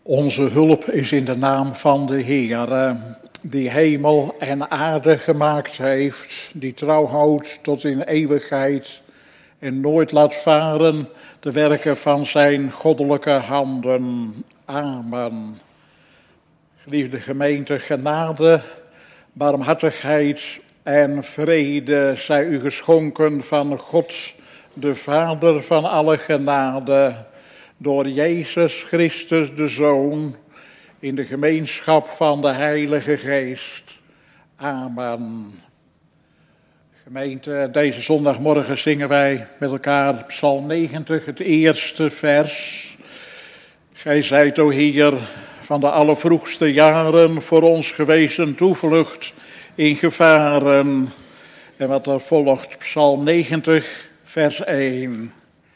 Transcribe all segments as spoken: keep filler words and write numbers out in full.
Onze hulp is in de naam van de Heer, die hemel en aarde gemaakt heeft, die trouw houdt tot in eeuwigheid en nooit laat varen de werken van zijn goddelijke handen. Amen. Geliefde gemeente, genade, barmhartigheid en vrede zij u geschonken van God, de Vader van alle genade, door Jezus Christus de Zoon, in de gemeenschap van de Heilige Geest. Amen. Gemeente, deze zondagmorgen zingen wij met elkaar Psalm negentig, het eerste vers. Gij zijt, o Heer, van de allervroegste jaren voor ons gewezen toevlucht in gevaren. En wat er volgt, Psalm negentig, vers één.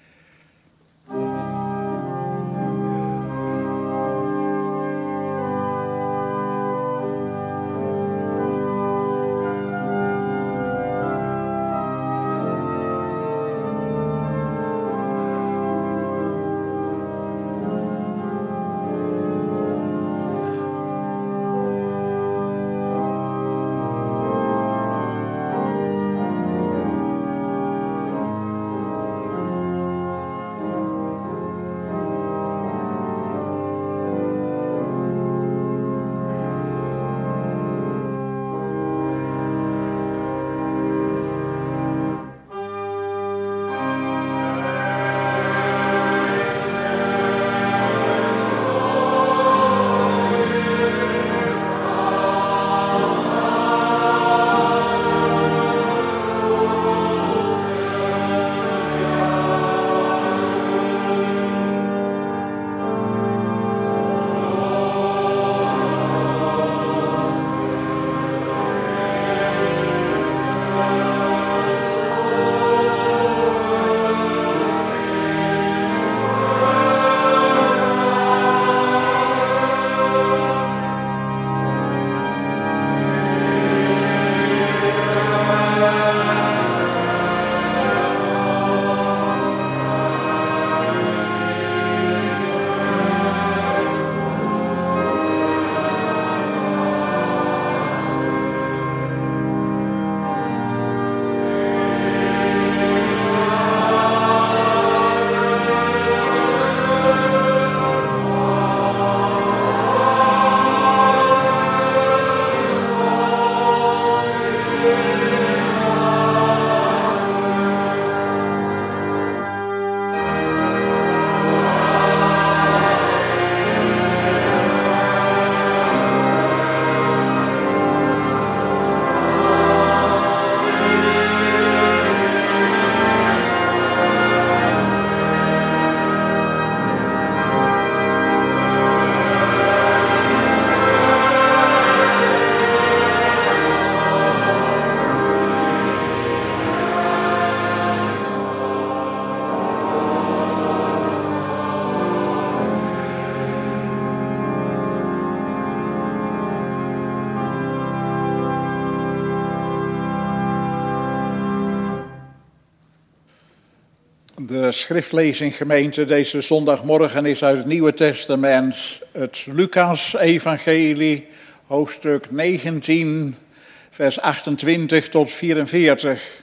De schriftlezing, gemeente, deze zondagmorgen is uit het Nieuwe Testament, het Lucas-evangelie, hoofdstuk negentien, vers achtentwintig tot vierenveertig.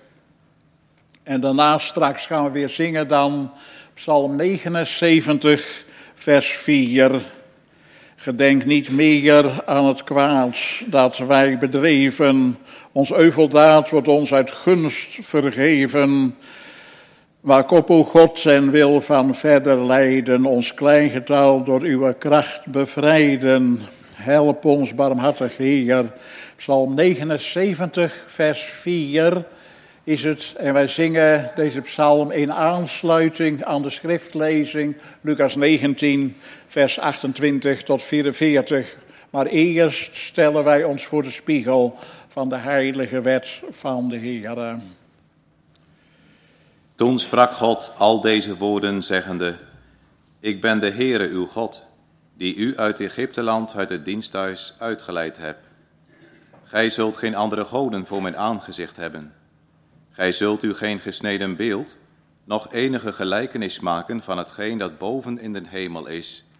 En daarna straks gaan we weer zingen dan Psalm negenenzeventig, vers vier. Gedenk niet meer aan het kwaad dat wij bedreven. Ons euveldaad wordt ons uit gunst vergeven. Waak op, o God, en wil van verder lijden, ons klein getal door uw kracht bevrijden. Help ons, barmhartig Heer. Psalm negenenzeventig, vers vier is het. En wij zingen deze psalm in aansluiting aan de schriftlezing, Lucas negentien, vers achtentwintig tot vierenveertig. Maar eerst stellen wij ons voor de spiegel van de heilige wet van de Heer. Toen sprak God al deze woorden, zeggende: Ik ben de Heere uw God, die u uit Egypteland, uit het diensthuis uitgeleid heb. Gij zult geen andere goden voor mijn aangezicht hebben. Gij zult u geen gesneden beeld, noch enige gelijkenis maken van hetgeen dat boven in den hemel is,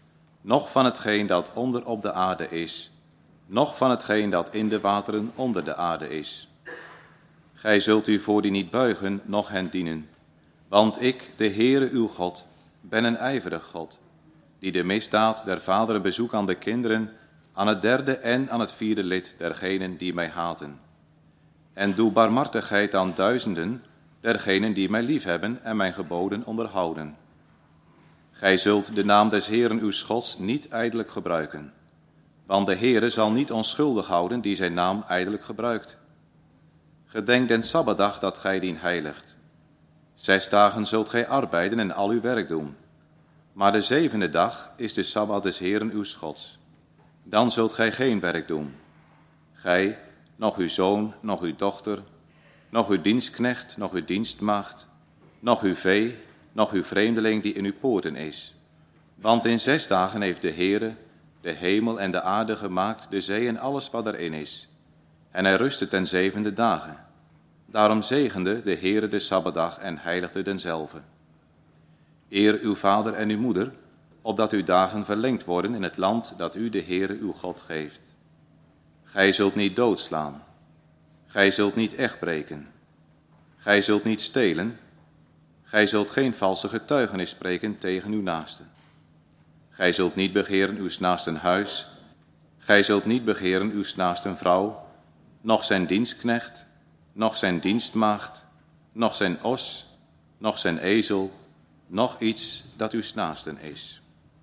noch van hetgeen dat onder op de aarde is, noch van hetgeen dat in de wateren onder de aarde is. Gij zult u voor die niet buigen, noch hen dienen. Want ik, de Heere uw God, ben een ijverig God, die de misdaad der vaderen bezoek aan de kinderen, aan het derde en aan het vierde lid dergenen die mij haten. En doe barmhartigheid aan duizenden dergenen die mij liefhebben en mijn geboden onderhouden. Gij zult de naam des Heeren uws Gods niet ijdelijk gebruiken, want de Heere zal niet onschuldig houden die zijn naam ijdelijk gebruikt. Gedenk den Sabbatdag dat gij dien heiligt. Zes dagen zult gij arbeiden en al uw werk doen. Maar de zevende dag is de Sabbat des Heeren uws Gods. Dan zult gij geen werk doen. Gij, noch uw zoon, noch uw dochter, noch uw dienstknecht, noch uw dienstmaagd, noch uw vee, noch uw vreemdeling die in uw poorten is. Want in zes dagen heeft de Heere de hemel en de aarde gemaakt, de zee en alles wat erin is. En hij rustte ten zevende dagen. Daarom zegende de Heere de Sabbatdag en heiligde denzelve. Eer uw vader en uw moeder, opdat uw dagen verlengd worden in het land dat u de Heere uw God geeft. Gij zult niet doodslaan. Gij zult niet echt breken. Gij zult niet stelen. Gij zult geen valse getuigenis spreken tegen uw naaste. Gij zult niet begeren uws naasten huis. Gij zult niet begeren uws naasten vrouw, noch zijn dienstknecht, noch zijn dienstmaagd, noch zijn os, noch zijn ezel, noch iets dat uws naasten is.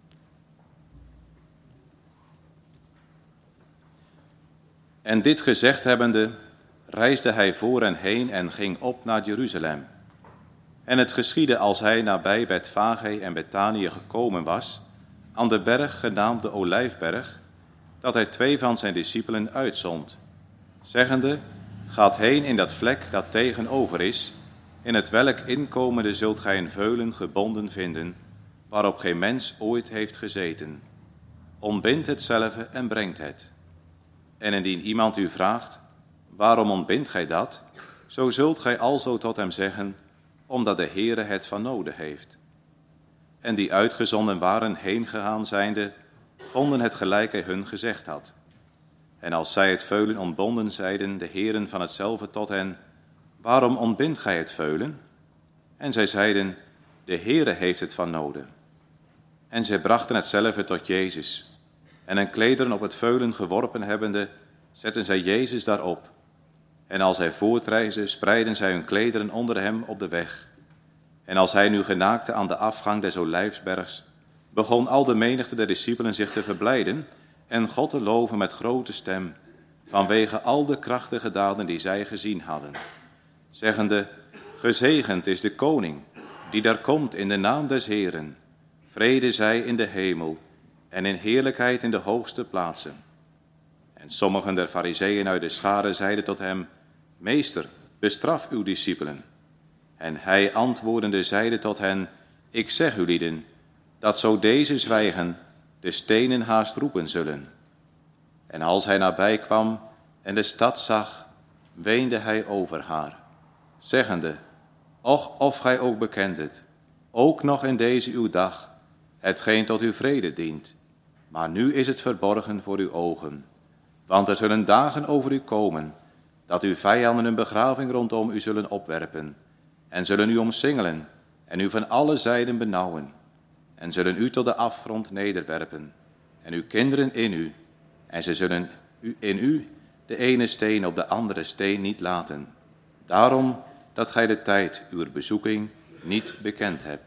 En dit gezegd hebbende, reisde hij voor en heen en ging op naar Jeruzalem. En het geschiedde als hij nabij Betfage en Betanië gekomen was, aan de berg genaamd de Olijfberg, dat hij twee van zijn discipelen uitzond, zeggende, gaat heen in dat vlek dat tegenover is, in het welk inkomende zult gij een veulen gebonden vinden, waarop geen mens ooit heeft gezeten. Ontbind hetzelve en brengt het. En indien iemand u vraagt, waarom ontbindt gij dat? Zo zult gij alzo tot hem zeggen, omdat de Heere het van noden heeft. En die uitgezonden waren heengegaan zijnde, vonden het gelijk hij hun gezegd had. En als zij het veulen ontbonden, zeiden de heren van hetzelfde tot hen, waarom ontbindt gij het veulen? En zij zeiden, de Heere heeft het van noden. En zij brachten hetzelfde tot Jezus. En een klederen op het veulen geworpen hebbende, zetten zij Jezus daarop. En als hij voortreisde, spreidden zij hun klederen onder hem op de weg. En als hij nu genaakte aan de afgang des Olijfsbergs, begon al de menigte der discipelen zich te verblijden en God te loven met grote stem, vanwege al de krachtige daden die zij gezien hadden, zeggende, gezegend is de koning, die daar komt in de naam des Heeren. Vrede zij in de hemel en in heerlijkheid in de hoogste plaatsen. En sommigen der Farizeeën uit de schare zeiden tot hem, Meester, bestraf uw discipelen. En hij antwoordende zeide tot hen, ik zeg u lieden, dat zo deze zwijgen, de stenen haast roepen zullen. En als hij nabij kwam en de stad zag, weende hij over haar, zeggende, och of gij ook bekendet, ook nog in deze uw dag, hetgeen tot uw vrede dient. Maar nu is het verborgen voor uw ogen. Want er zullen dagen over u komen, dat uw vijanden een begraving rondom u zullen opwerpen, en zullen u omsingelen, en u van alle zijden benauwen, en zullen u tot de afgrond nederwerpen, en uw kinderen in u, en ze zullen u in u de ene steen op de andere steen niet laten. Daarom dat gij de tijd uw bezoeking niet bekend hebt.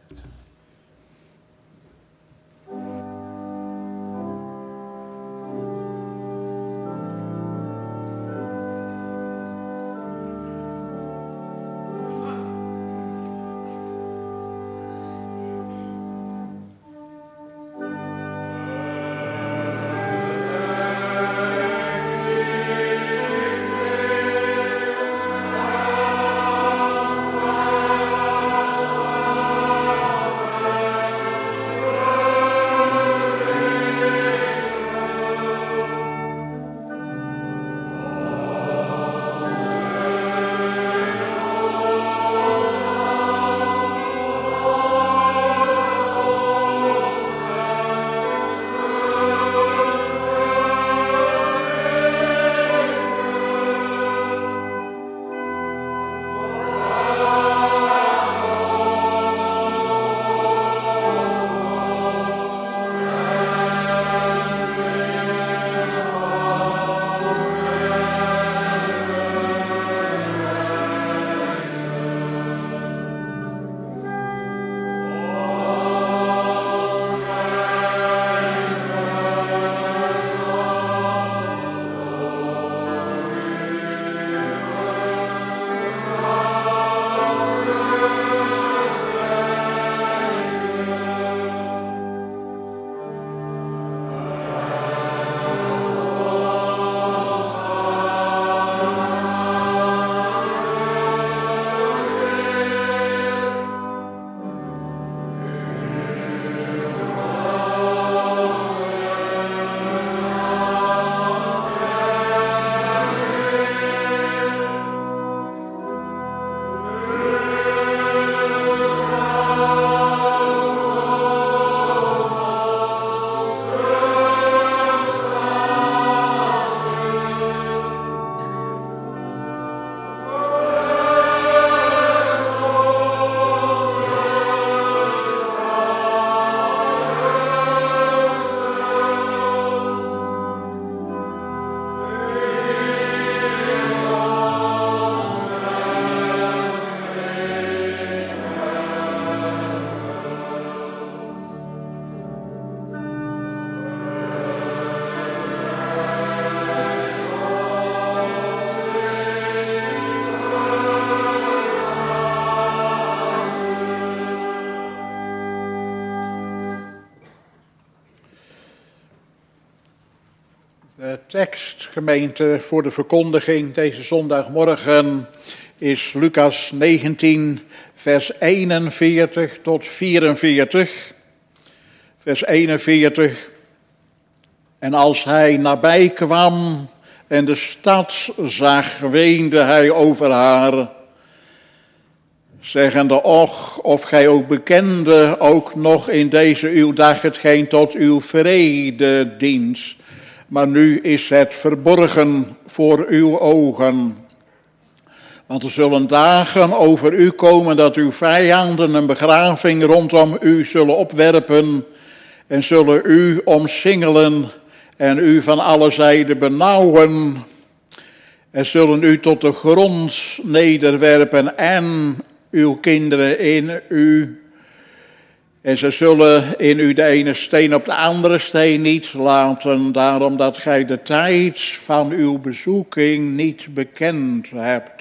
De tekst, gemeente, voor de verkondiging deze zondagmorgen is Lucas negentien, vers eenenveertig tot vierenveertig. Vers eenenveertig. En als hij nabij kwam en de stad zag, weende hij over haar, zeggende, och, of gij ook bekende, ook nog in deze uw dag hetgeen tot uw vrede dient. Maar nu is het verborgen voor uw ogen. Want er zullen dagen over u komen dat uw vijanden een begraving rondom u zullen opwerpen en zullen u omsingelen en u van alle zijden benauwen en zullen u tot de grond nederwerpen en uw kinderen in u. En ze zullen in u de ene steen op de andere steen niet laten, daarom dat gij de tijd van uw bezoeking niet bekend hebt.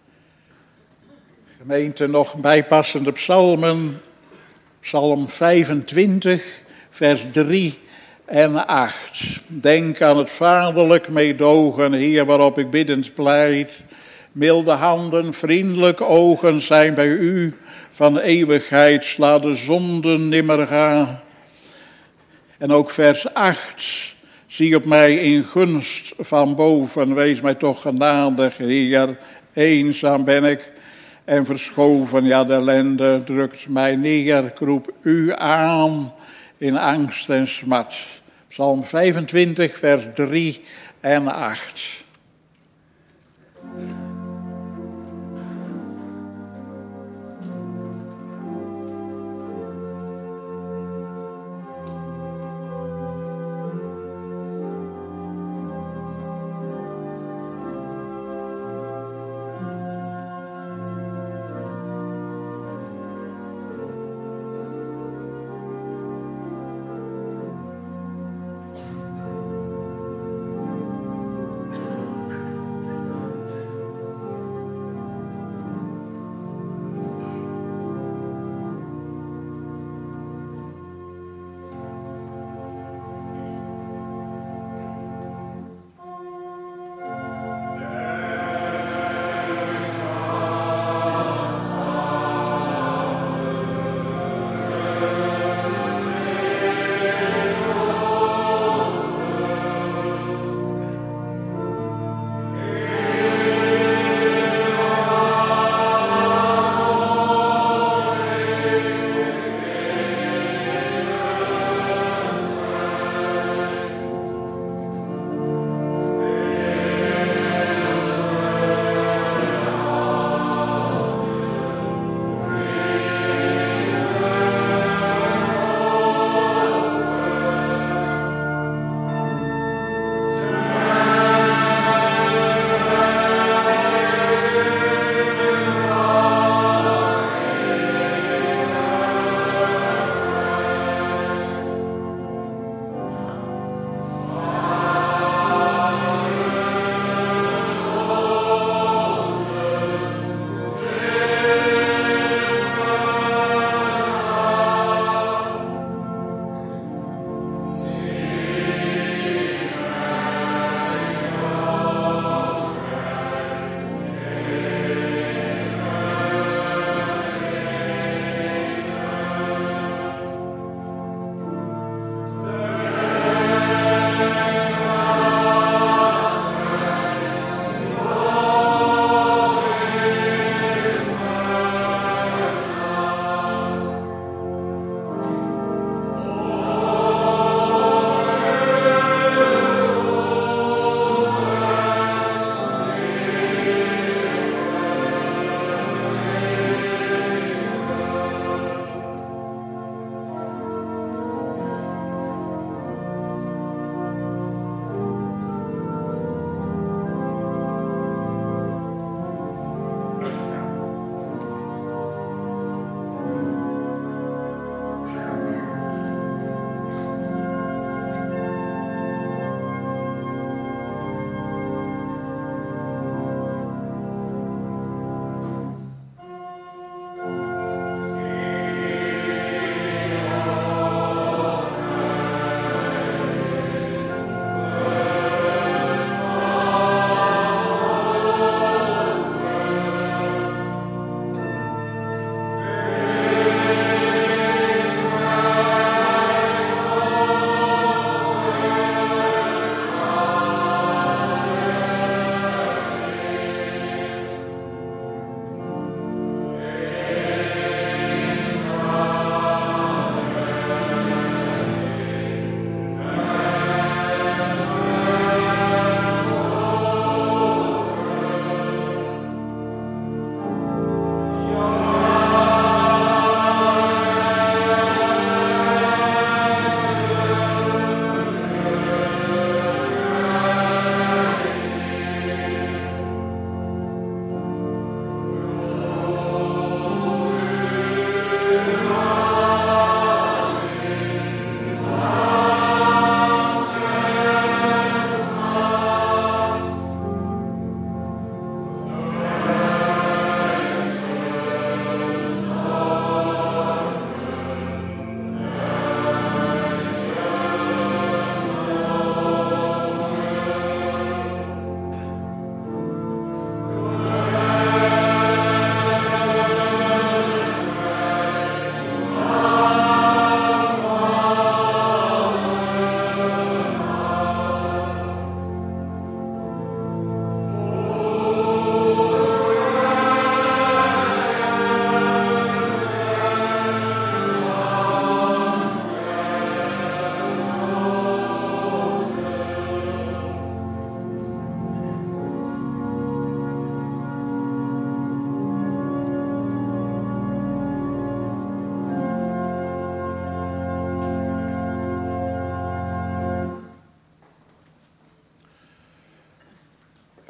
Gemeente, nog bijpassende psalmen, psalm vijfentwintig, vers drie en acht. Denk aan het vaderlijk meedogen, Heer, waarop ik biddend pleit. Milde handen, vriendelijk ogen zijn bij u. Van eeuwigheid sla de zonden nimmer gaan. En ook vers acht. Zie op mij in gunst van boven. Wees mij toch genadig, Heer. Eenzaam ben ik en verschoven. Ja, de ellende drukt mij neer. Ik roep u aan in angst en smat. Psalm vijfentwintig, vers drie en acht.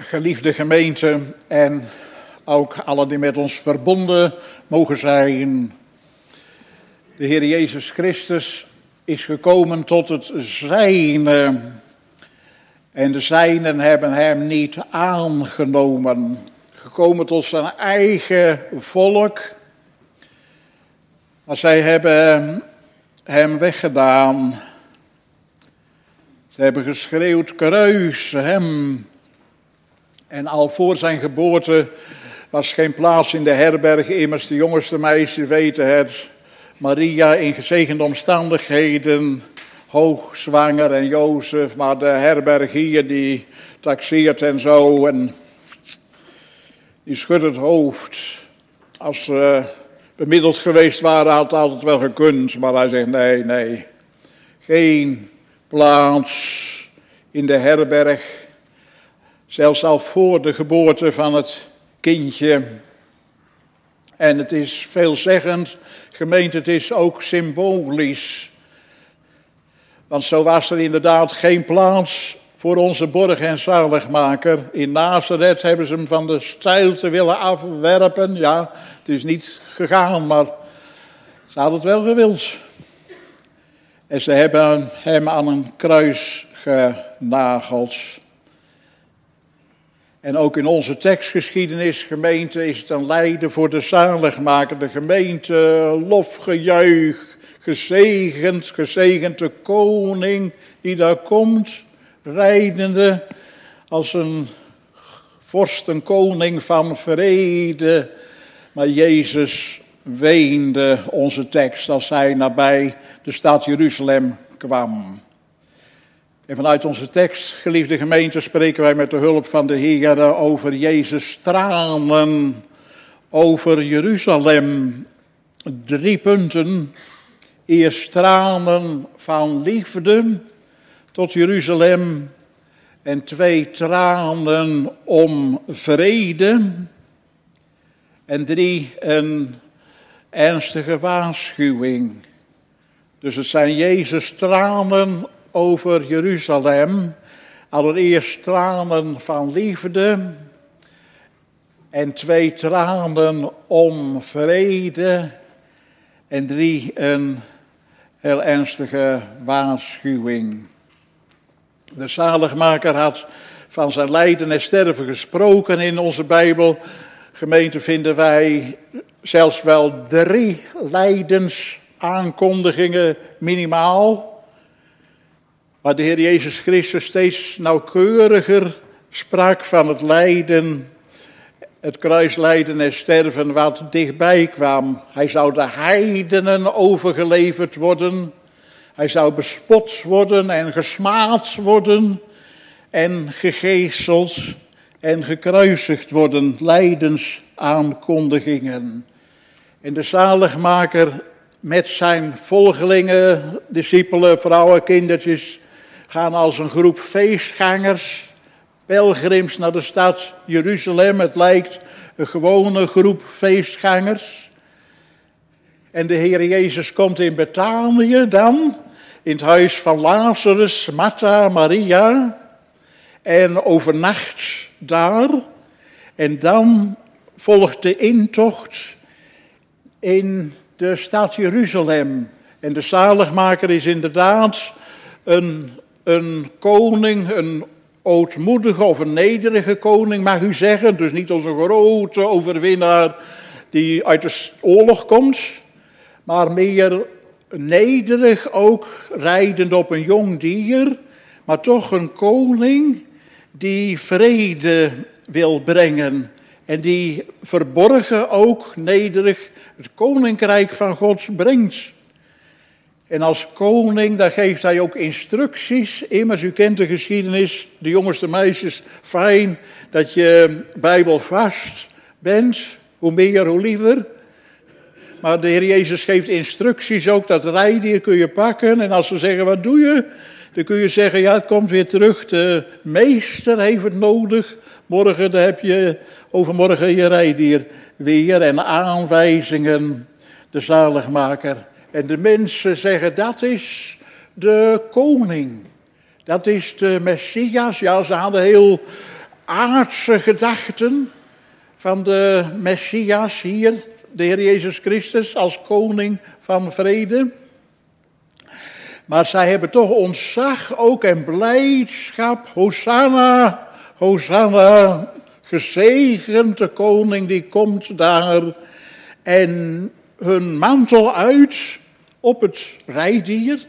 Geliefde gemeente en ook allen die met ons verbonden mogen zijn. De Heer Jezus Christus is gekomen tot het zijne. En de zijnen hebben hem niet aangenomen. Gekomen tot zijn eigen volk. Maar zij hebben hem weggedaan. Ze hebben geschreeuwd, kruis hem. En al voor zijn geboorte was geen plaats in de herberg. Immers de jongste meisjes weten het. Maria in gezegende omstandigheden, hoogzwanger en Jozef. Maar de herbergier die taxeert en zo. En die schudt het hoofd. Als ze bemiddeld geweest waren had het altijd wel gekund. Maar hij zegt nee, nee. Geen plaats in de herberg. Zelfs al voor de geboorte van het kindje. En het is veelzeggend, gemeente, het is ook symbolisch. Want zo was er inderdaad geen plaats voor onze borg en zaligmaker. In Nazareth hebben ze hem van de steilte willen afwerpen. Ja, het is niet gegaan, maar ze hadden het wel gewild. En ze hebben hem aan een kruis genageld. En ook in onze tekstgeschiedenis, gemeente, is het een lijden voor de zaligmaker. De gemeente, lofgejuich, gezegend, gezegend de koning die daar komt, rijdende als een vorst, een koning van vrede. Maar Jezus weende, onze tekst, als hij nabij de stad Jeruzalem kwam. En vanuit onze tekst, geliefde gemeente, spreken wij met de hulp van de Heer over Jezus' tranen over Jeruzalem. Drie punten. Eerst tranen van liefde tot Jeruzalem. En twee tranen om vrede. En drie, een ernstige waarschuwing. Dus het zijn Jezus' tranen over Jeruzalem. Allereerst tranen van liefde. En twee tranen om vrede. En drie, een heel ernstige waarschuwing. De zaligmaker had van zijn lijden en sterven gesproken in onze Bijbel. Gemeente, vinden wij zelfs wel drie lijdensaankondigingen minimaal. Waar de Heer Jezus Christus steeds nauwkeuriger sprak van het lijden, het kruislijden en sterven wat dichtbij kwam. Hij zou de heidenen overgeleverd worden. Hij zou bespot worden en gesmaad worden en gegezeld en gekruisigd worden. Lijdensaankondigingen. En de zaligmaker met zijn volgelingen, discipelen, vrouwen, kindertjes, gaan als een groep feestgangers, pelgrims naar de stad Jeruzalem. Het lijkt een gewone groep feestgangers. En de Heer Jezus komt in Betanië dan, in het huis van Lazarus, Martha, Maria, en overnacht daar. En dan volgt de intocht in de stad Jeruzalem. En de zaligmaker is inderdaad een, een koning, een ootmoedige of een nederige koning, mag u zeggen. Dus niet als een grote overwinnaar die uit de oorlog komt, maar meer nederig ook, rijdend op een jong dier, maar toch een koning die vrede wil brengen. En die verborgen ook nederig het koninkrijk van God brengt. En als koning, daar geeft hij ook instructies. Immers, u kent de geschiedenis, de jongste meisjes, fijn dat je bijbelvast bent. Hoe meer, hoe liever. Maar de Heer Jezus geeft instructies ook, dat rijdier kun je pakken. En als ze zeggen, wat doe je? Dan kun je zeggen, ja, het komt weer terug. De meester heeft het nodig. Morgen dan heb je, overmorgen je rijdier weer. En aanwijzingen, de zaligmaker. En de mensen zeggen, dat is de koning. Dat is de Messias. Ja, ze hadden heel aardse gedachten van de Messias hier, de Heer Jezus Christus, als koning van vrede. Maar zij hebben toch ontzag ook en blijdschap. Hosanna, Hosanna, gezegend de koning die komt daar. En hun mantel uit op het rijdier.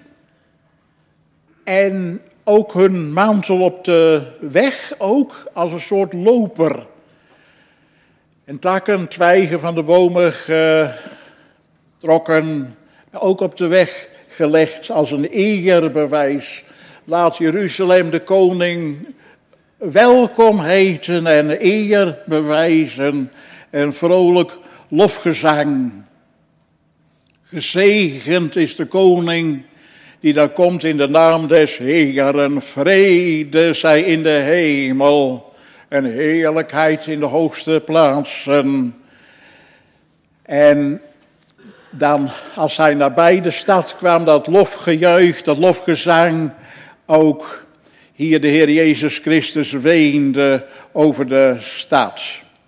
En ook hun mantel op de weg, ook als een soort loper. En takken, twijgen van de bomen getrokken, ook op de weg gelegd als een eerbewijs. Laat Jeruzalem de koning welkom heten en eer bewijzen en vrolijk lofgezang. Gezegend is de koning die daar komt in de naam des Heeren. Vrede zij in de hemel en heerlijkheid in de hoogste plaatsen. En dan, als hij nabij de stad kwam, dat lofgejuich, dat lofgezang, ook hier de Heer Jezus Christus weende over de stad.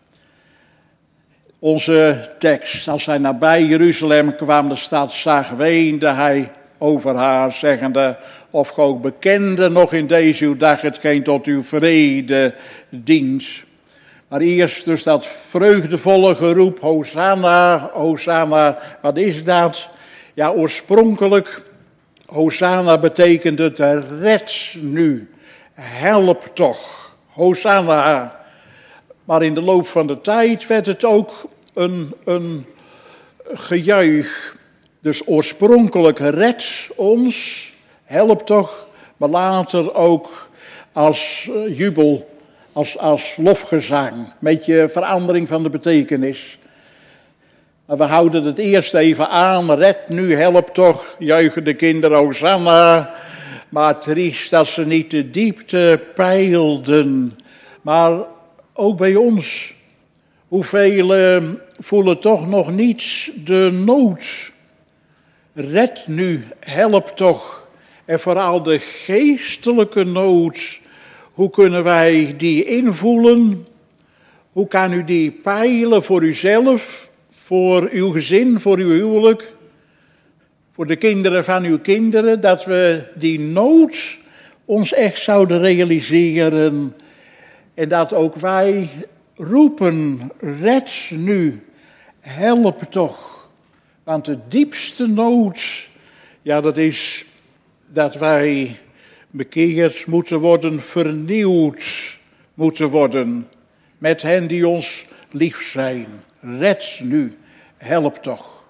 Onze tekst, als hij nabij Jeruzalem kwam, de stad zag, weende hij over haar, zeggende, of ge ook bekende nog in deze uw dag hetgeen tot uw vrede dient. Maar eerst dus dat vreugdevolle geroep, Hosanna, Hosanna, wat is dat? Ja, oorspronkelijk, Hosanna betekent het red nu, help toch, Hosanna. Maar in de loop van de tijd werd het ook een, een gejuich. Dus oorspronkelijk red ons, help toch, maar later ook als jubel, als, als lofgezang, met je verandering van de betekenis. Maar we houden het eerst even aan, red nu, help toch, juichen de kinderen Hosanna. Maar triest dat ze niet de diepte peilden, maar ook bij ons. Hoeveel voelen toch nog niet de nood. Red nu, help toch. En vooral de geestelijke nood. Hoe kunnen wij die invoelen? Hoe kan u die peilen voor uzelf, voor uw gezin, voor uw huwelijk, voor de kinderen van uw kinderen? Dat we die nood ons echt zouden realiseren. En dat ook wij roepen, red nu, help toch. Want de diepste nood, ja, dat is dat wij bekeerd moeten worden, vernieuwd moeten worden. Met hen die ons lief zijn. Red nu, help toch.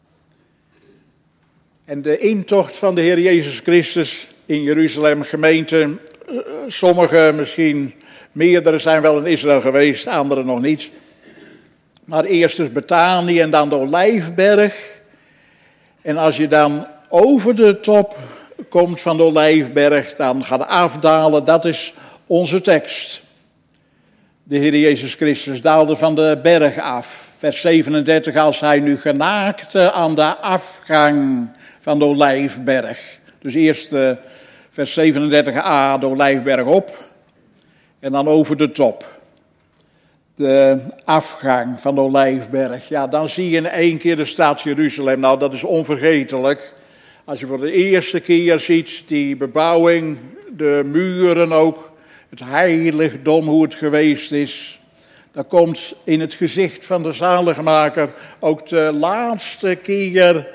En de intocht van de Heer Jezus Christus in Jeruzalem, gemeente, sommigen misschien, meerdere zijn wel in Israël geweest, anderen nog niet. Maar eerst dus Betanië en dan de Olijfberg. En als je dan over de top komt van de Olijfberg, dan gaat afdalen, dat is onze tekst. De Heer Jezus Christus daalde van de berg af. Vers zevenendertig, als hij nu genaakte aan de afgang van de Olijfberg. Dus eerst uh, vers zevenendertig a, de Olijfberg op. En dan over de top. De afgang van de Olijfberg. Ja, dan zie je in één keer de stad Jeruzalem. Nou, dat is onvergetelijk. Als je voor de eerste keer ziet die bebouwing, de muren ook, het heiligdom, hoe het geweest is. Dan komt in het gezicht van de zaligmaker ook de laatste keer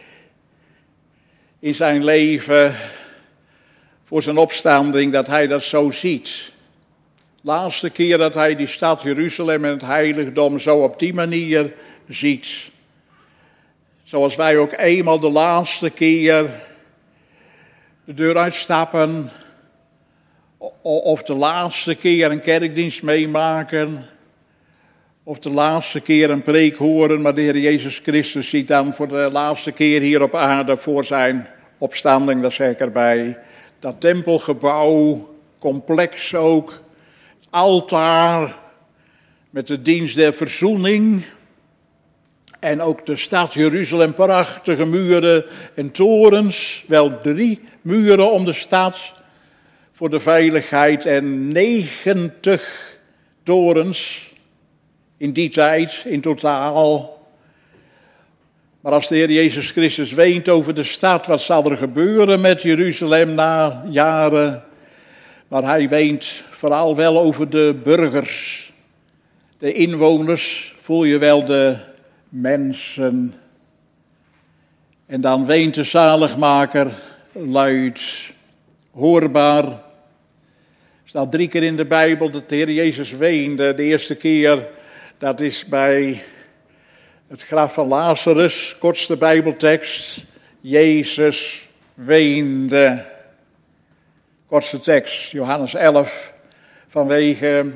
in zijn leven voor zijn opstanding dat hij dat zo ziet. Laatste keer dat hij die stad Jeruzalem en het heiligdom zo op die manier ziet. Zoals wij ook eenmaal de laatste keer de deur uitstappen. Of de laatste keer een kerkdienst meemaken. Of de laatste keer een preek horen. Maar de Heer Jezus Christus ziet dan voor de laatste keer hier op aarde voor zijn opstanding, dat zeg ik erbij. Dat tempelgebouw, complex ook. Altaar met de dienst der verzoening. En ook de stad Jeruzalem, prachtige muren en torens. Wel drie muren om de stad voor de veiligheid. En negentig torens in die tijd in totaal. Maar als de Heer Jezus Christus weent over de stad, wat zal er gebeuren met Jeruzalem na jaren? Maar hij weent vooral wel over de burgers, de inwoners, voel je wel de mensen. En dan weent de zaligmaker luid, hoorbaar. Er staat drie keer in de Bijbel dat de Heer Jezus weende. De eerste keer, dat is bij het graf van Lazarus, kortste Bijbeltekst. Jezus weende. Kortste tekst, Johannes elf, vanwege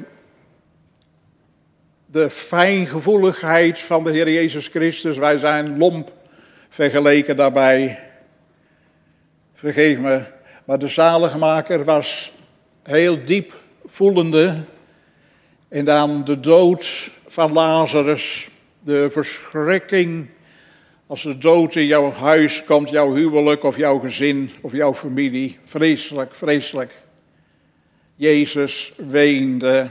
de fijngevoeligheid van de Heer Jezus Christus. Wij zijn lomp vergeleken daarbij. Vergeef me, maar de zaligmaker was heel diep voelende. En dan de dood van Lazarus, de verschrikking als de dood in jouw huis komt, jouw huwelijk of jouw gezin of jouw familie. Vreselijk, vreselijk. Jezus weende.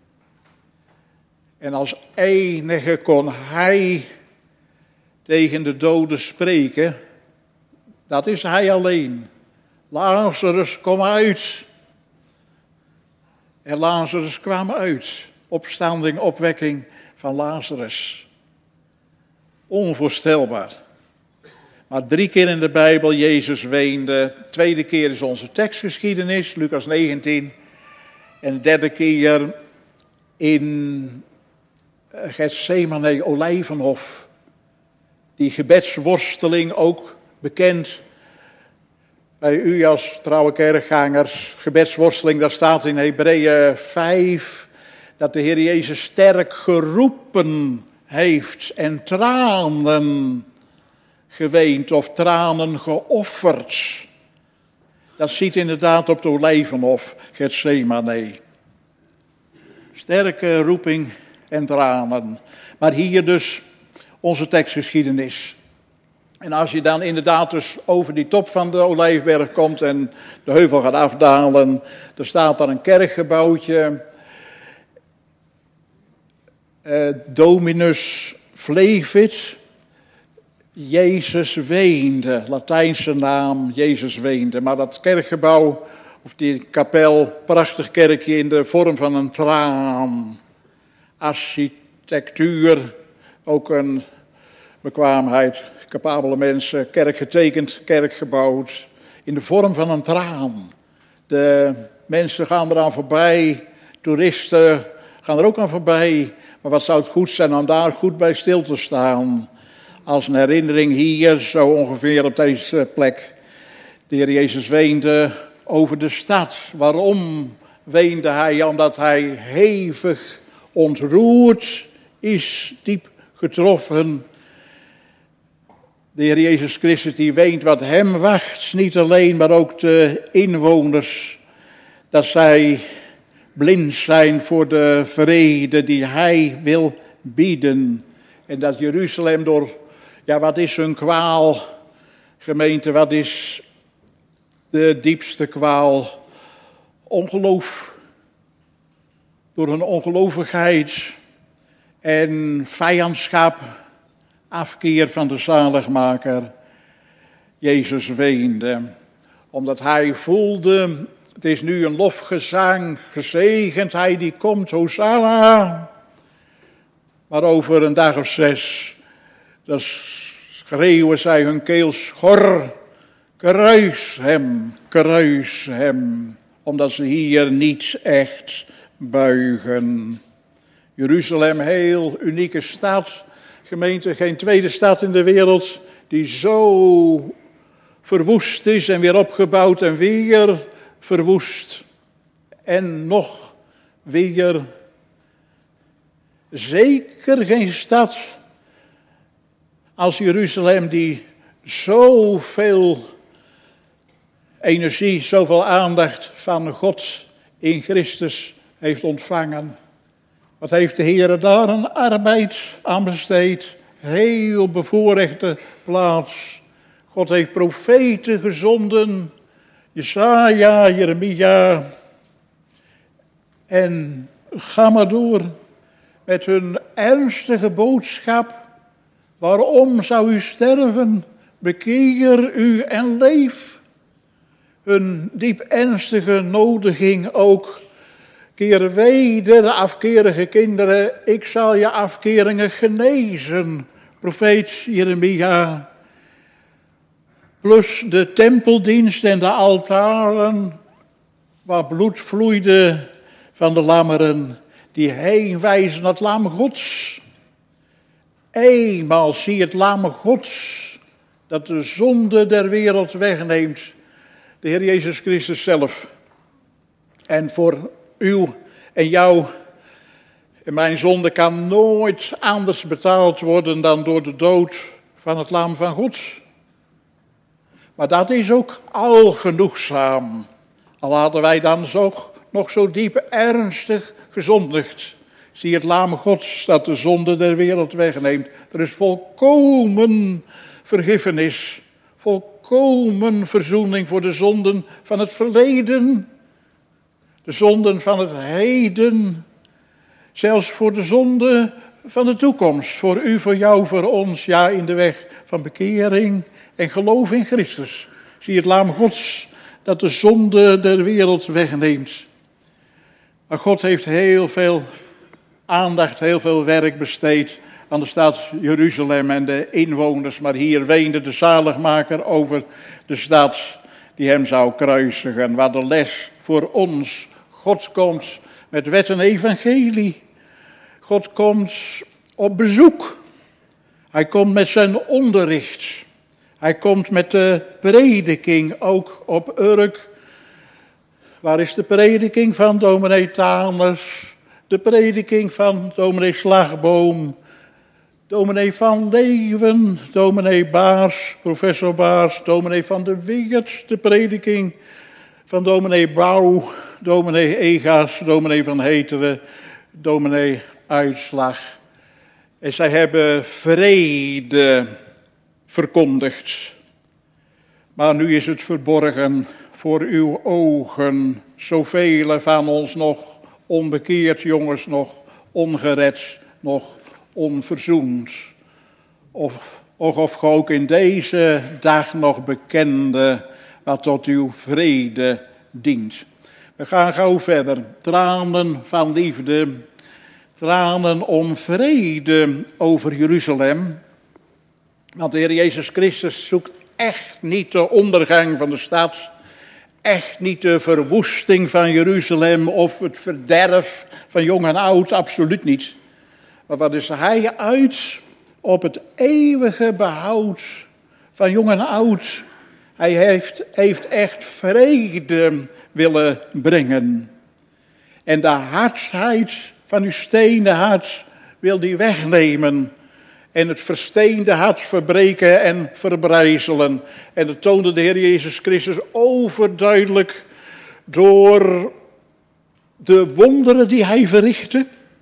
En als enige kon hij tegen de doden spreken. Dat is hij alleen. Lazarus, kom uit. En Lazarus kwam uit. Opstanding, opwekking van Lazarus. Onvoorstelbaar. Maar drie keer in de Bijbel, Jezus weende. De tweede keer is onze tekstgeschiedenis, Lucas negentien. En de derde keer in Getsemane, Olijvenhof. Die gebedsworsteling ook bekend bij u als trouwe kerkgangers. Gebedsworsteling, dat staat in Hebreeën vijf. Dat de Heer Jezus sterk geroepen heeft en tranen geweend of tranen geofferd. Dat ziet inderdaad op de Olijvenhof, Getsemane. Sterke roeping en tranen. Maar hier dus onze tekstgeschiedenis. En als je dan inderdaad dus over die top van de Olijfberg komt en de heuvel gaat afdalen, er staat daar een kerkgebouwtje. Uh, Dominus Flevit. Jezus weende, Latijnse naam, Jezus weende. Maar dat kerkgebouw, of die kapel, prachtig kerkje in de vorm van een traan. Architectuur, ook een bekwaamheid, capabele mensen, kerk getekend, kerk gebouwd, in de vorm van een traan. De mensen gaan eraan voorbij, toeristen gaan er ook aan voorbij. Maar wat zou het goed zijn om daar goed bij stil te staan. Als een herinnering hier, zo ongeveer op deze plek. De Heer Jezus weende over de stad. Waarom weende hij? Omdat hij hevig ontroerd is, diep getroffen. De Heer Jezus Christus die weent wat hem wacht. Niet alleen, maar ook de inwoners. Dat zij blind zijn voor de vrede die hij wil bieden. En dat Jeruzalem door, ja, wat is hun kwaal? Gemeente, wat is de diepste kwaal? Ongeloof. Door hun ongelovigheid en vijandschap, afkeer van de zaligmaker. Jezus weende, omdat hij voelde, het is nu een lofgezang, gezegend hij die komt, Hosanna. Maar over een dag of zes, dan schreeuwen zij hun keel schor, kruis hem, kruis hem, omdat ze hier niet echt buigen. Jeruzalem, heel unieke stad, gemeente, geen tweede stad in de wereld die zo verwoest is en weer opgebouwd en weer verwoest. En nog weer. Zeker geen stad als Jeruzalem die zoveel energie, zoveel aandacht van God in Christus heeft ontvangen. Wat heeft de Heer daar een arbeid aan besteed? Heel bevoorrechte plaats. God heeft profeten gezonden. Jesaja, Jeremia. En ga maar door met hun ernstige boodschap. Waarom zou u sterven? Bekeer u en leef. Hun diep ernstige nodiging ook. Keer weder, de afkerige kinderen, ik zal je afkeringen genezen. Profeet Jeremia. Plus de tempeldienst en de altaren, waar bloed vloeide van de lammeren, die heen wijzen naar het lam Gods. Eenmaal zie het lam Gods, dat de zonde der wereld wegneemt. De Heer Jezus Christus zelf. En voor u en jou en mijn zonde kan nooit anders betaald worden dan door de dood van het lam van God. Maar dat is ook al genoegzaam. Al hadden wij dan zo, nog zo diep ernstig gezondigd. Zie het lam Gods dat de zonde der wereld wegneemt. Er is volkomen vergiffenis. Volkomen verzoening voor de zonden van het verleden. De zonden van het heden. Zelfs voor de zonde van de toekomst. Voor u, voor jou, voor ons. Ja, in de weg van bekering en geloof in Christus. Zie het lam Gods dat de zonde der wereld wegneemt. Maar God heeft heel veel aandacht, heel veel werk besteed aan de stad Jeruzalem en de inwoners. Maar hier weende de zaligmaker over de stad die hem zou kruisigen. Waar de les voor ons. God komt met wet en evangelie. God komt op bezoek. Hij komt met zijn onderricht. Hij komt met de prediking, ook op Urk. Waar is de prediking van dominee Taners? De prediking van dominee Slagboom? Dominee van Leeuwen, dominee Baars, professor Baars, dominee van de Weert. De prediking van dominee Bouw, dominee Egaas, dominee van Heteren, dominee Uitslag. En zij hebben vrede verkondigd. Maar nu is het verborgen voor uw ogen. Zoveel van ons nog onbekeerd, jongens, nog ongered, nog onverzoend. Of, of, of ge ook in deze dag nog bekende wat tot uw vrede dient. We gaan gauw verder. Tranen van liefde, tranen om vrede over Jeruzalem. Want de Heer Jezus Christus zoekt echt niet de ondergang van de stad, echt niet de verwoesting van Jeruzalem of het verderf van jong en oud, absoluut niet. Maar wat is hij uit op het eeuwige behoud van jong en oud? Hij heeft, heeft echt vrede willen brengen. En de hardheid van uw stenen hart wil hij wegnemen. En het versteende hart verbreken en verbrijzelen. En dat toonde de Heer Jezus Christus overduidelijk door de wonderen die hij verrichtte.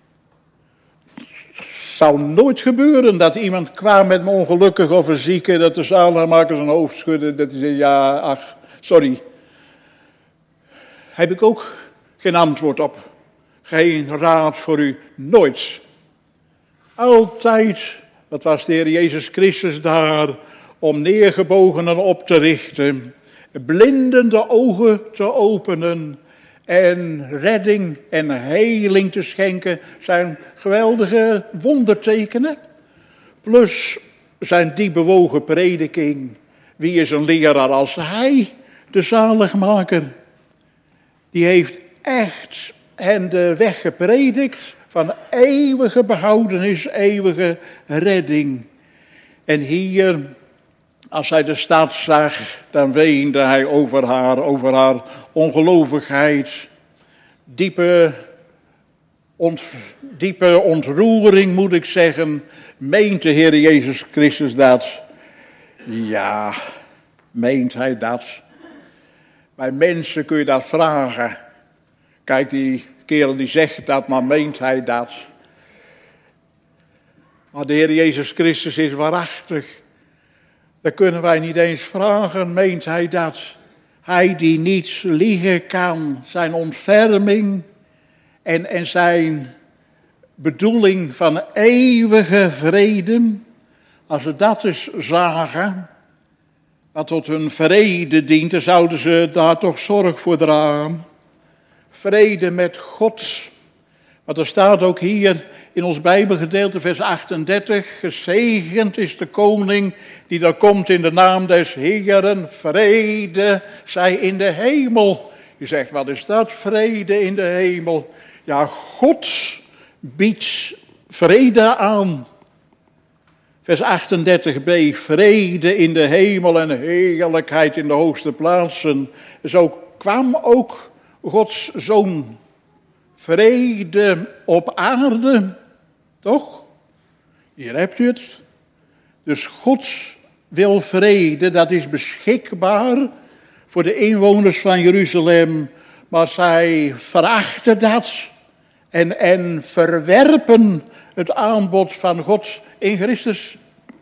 Het zou nooit gebeuren dat iemand kwam met een ongelukkige of een zieke, dat de zaligmaker zijn hoofd schudde, dat hij zei, ja, ach, sorry. Heb ik ook geen antwoord op. Geen raad voor u, nooit. Altijd, wat was de Heer Jezus Christus daar, om neergebogenen op te richten, blinden de ogen te openen en redding en heling te schenken, zijn geweldige wondertekenen. Plus zijn die bewogen prediking. Wie is een leraar als hij, de zaligmaker? Die heeft echt hen de weg gepredikt van eeuwige behoudenis, eeuwige redding. En hier, als hij de stad zag, dan weende hij over haar, over haar ongelovigheid. Diepe, ont, diepe ontroering, moet ik zeggen, meent de Heer Jezus Christus dat? Ja, meent hij dat? Bij mensen kun je dat vragen. Kijk, die kerel die zegt dat, maar meent hij dat? Maar de Heer Jezus Christus is waarachtig. Dat kunnen wij niet eens vragen, meent hij dat? Hij die niets liegen kan, zijn ontferming En, en zijn bedoeling van eeuwige vrede, als ze dat eens zagen, wat tot hun vrede dient, dan zouden ze daar toch zorg voor dragen. Vrede met God. Want er staat ook hier in ons Bijbelgedeelte, vers achtendertig, gezegend is de koning die daar komt in de naam des Heeren, vrede zij in de hemel. Je zegt, wat is dat, vrede in de hemel? Ja, God biedt vrede aan. Vers achtendertig b, vrede in de hemel en heerlijkheid in de hoogste plaatsen. Zo kwam ook Gods Zoon. Vrede op aarde, toch? Hier hebt u het. Dus God wil vrede, dat is beschikbaar voor de inwoners van Jeruzalem. Maar zij verachten dat en, en verwerpen het aanbod van God in Christus.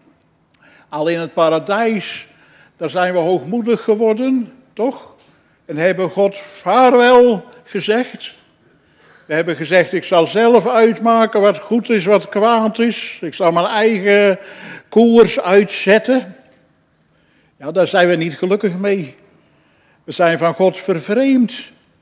Al in het paradijs, daar zijn we hoogmoedig geworden, toch? En hebben God vaarwel gezegd. We hebben gezegd, ik zal zelf uitmaken wat goed is, wat kwaad is. Ik zal mijn eigen koers uitzetten. Ja, daar zijn we niet gelukkig mee. We zijn van God vervreemd.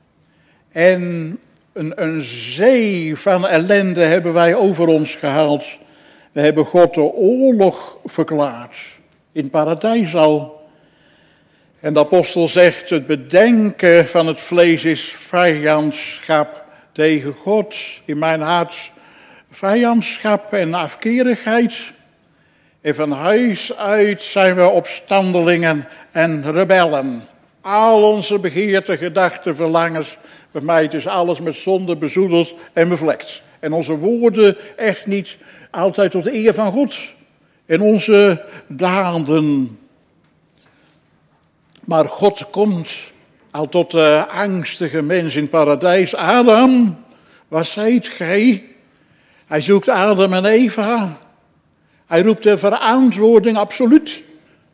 En een, een zee van ellende hebben wij over ons gehaald. We hebben God de oorlog verklaard. In het paradijs al. En de apostel zegt, het bedenken van het vlees is vijandschap tegen God. In mijn hart vijandschap en afkerigheid. En van huis uit zijn we opstandelingen en rebellen. Al onze begeerten, gedachten, verlangens. Bij mij is alles met zonde bezoedeld en bevlekt. En onze woorden echt niet altijd tot de eer van God. En onze daden. Maar God komt al tot de angstige mens in het paradijs. Adam, wat zijt gij? Hij zoekt Adam en Eva. Hij roept de verantwoording absoluut.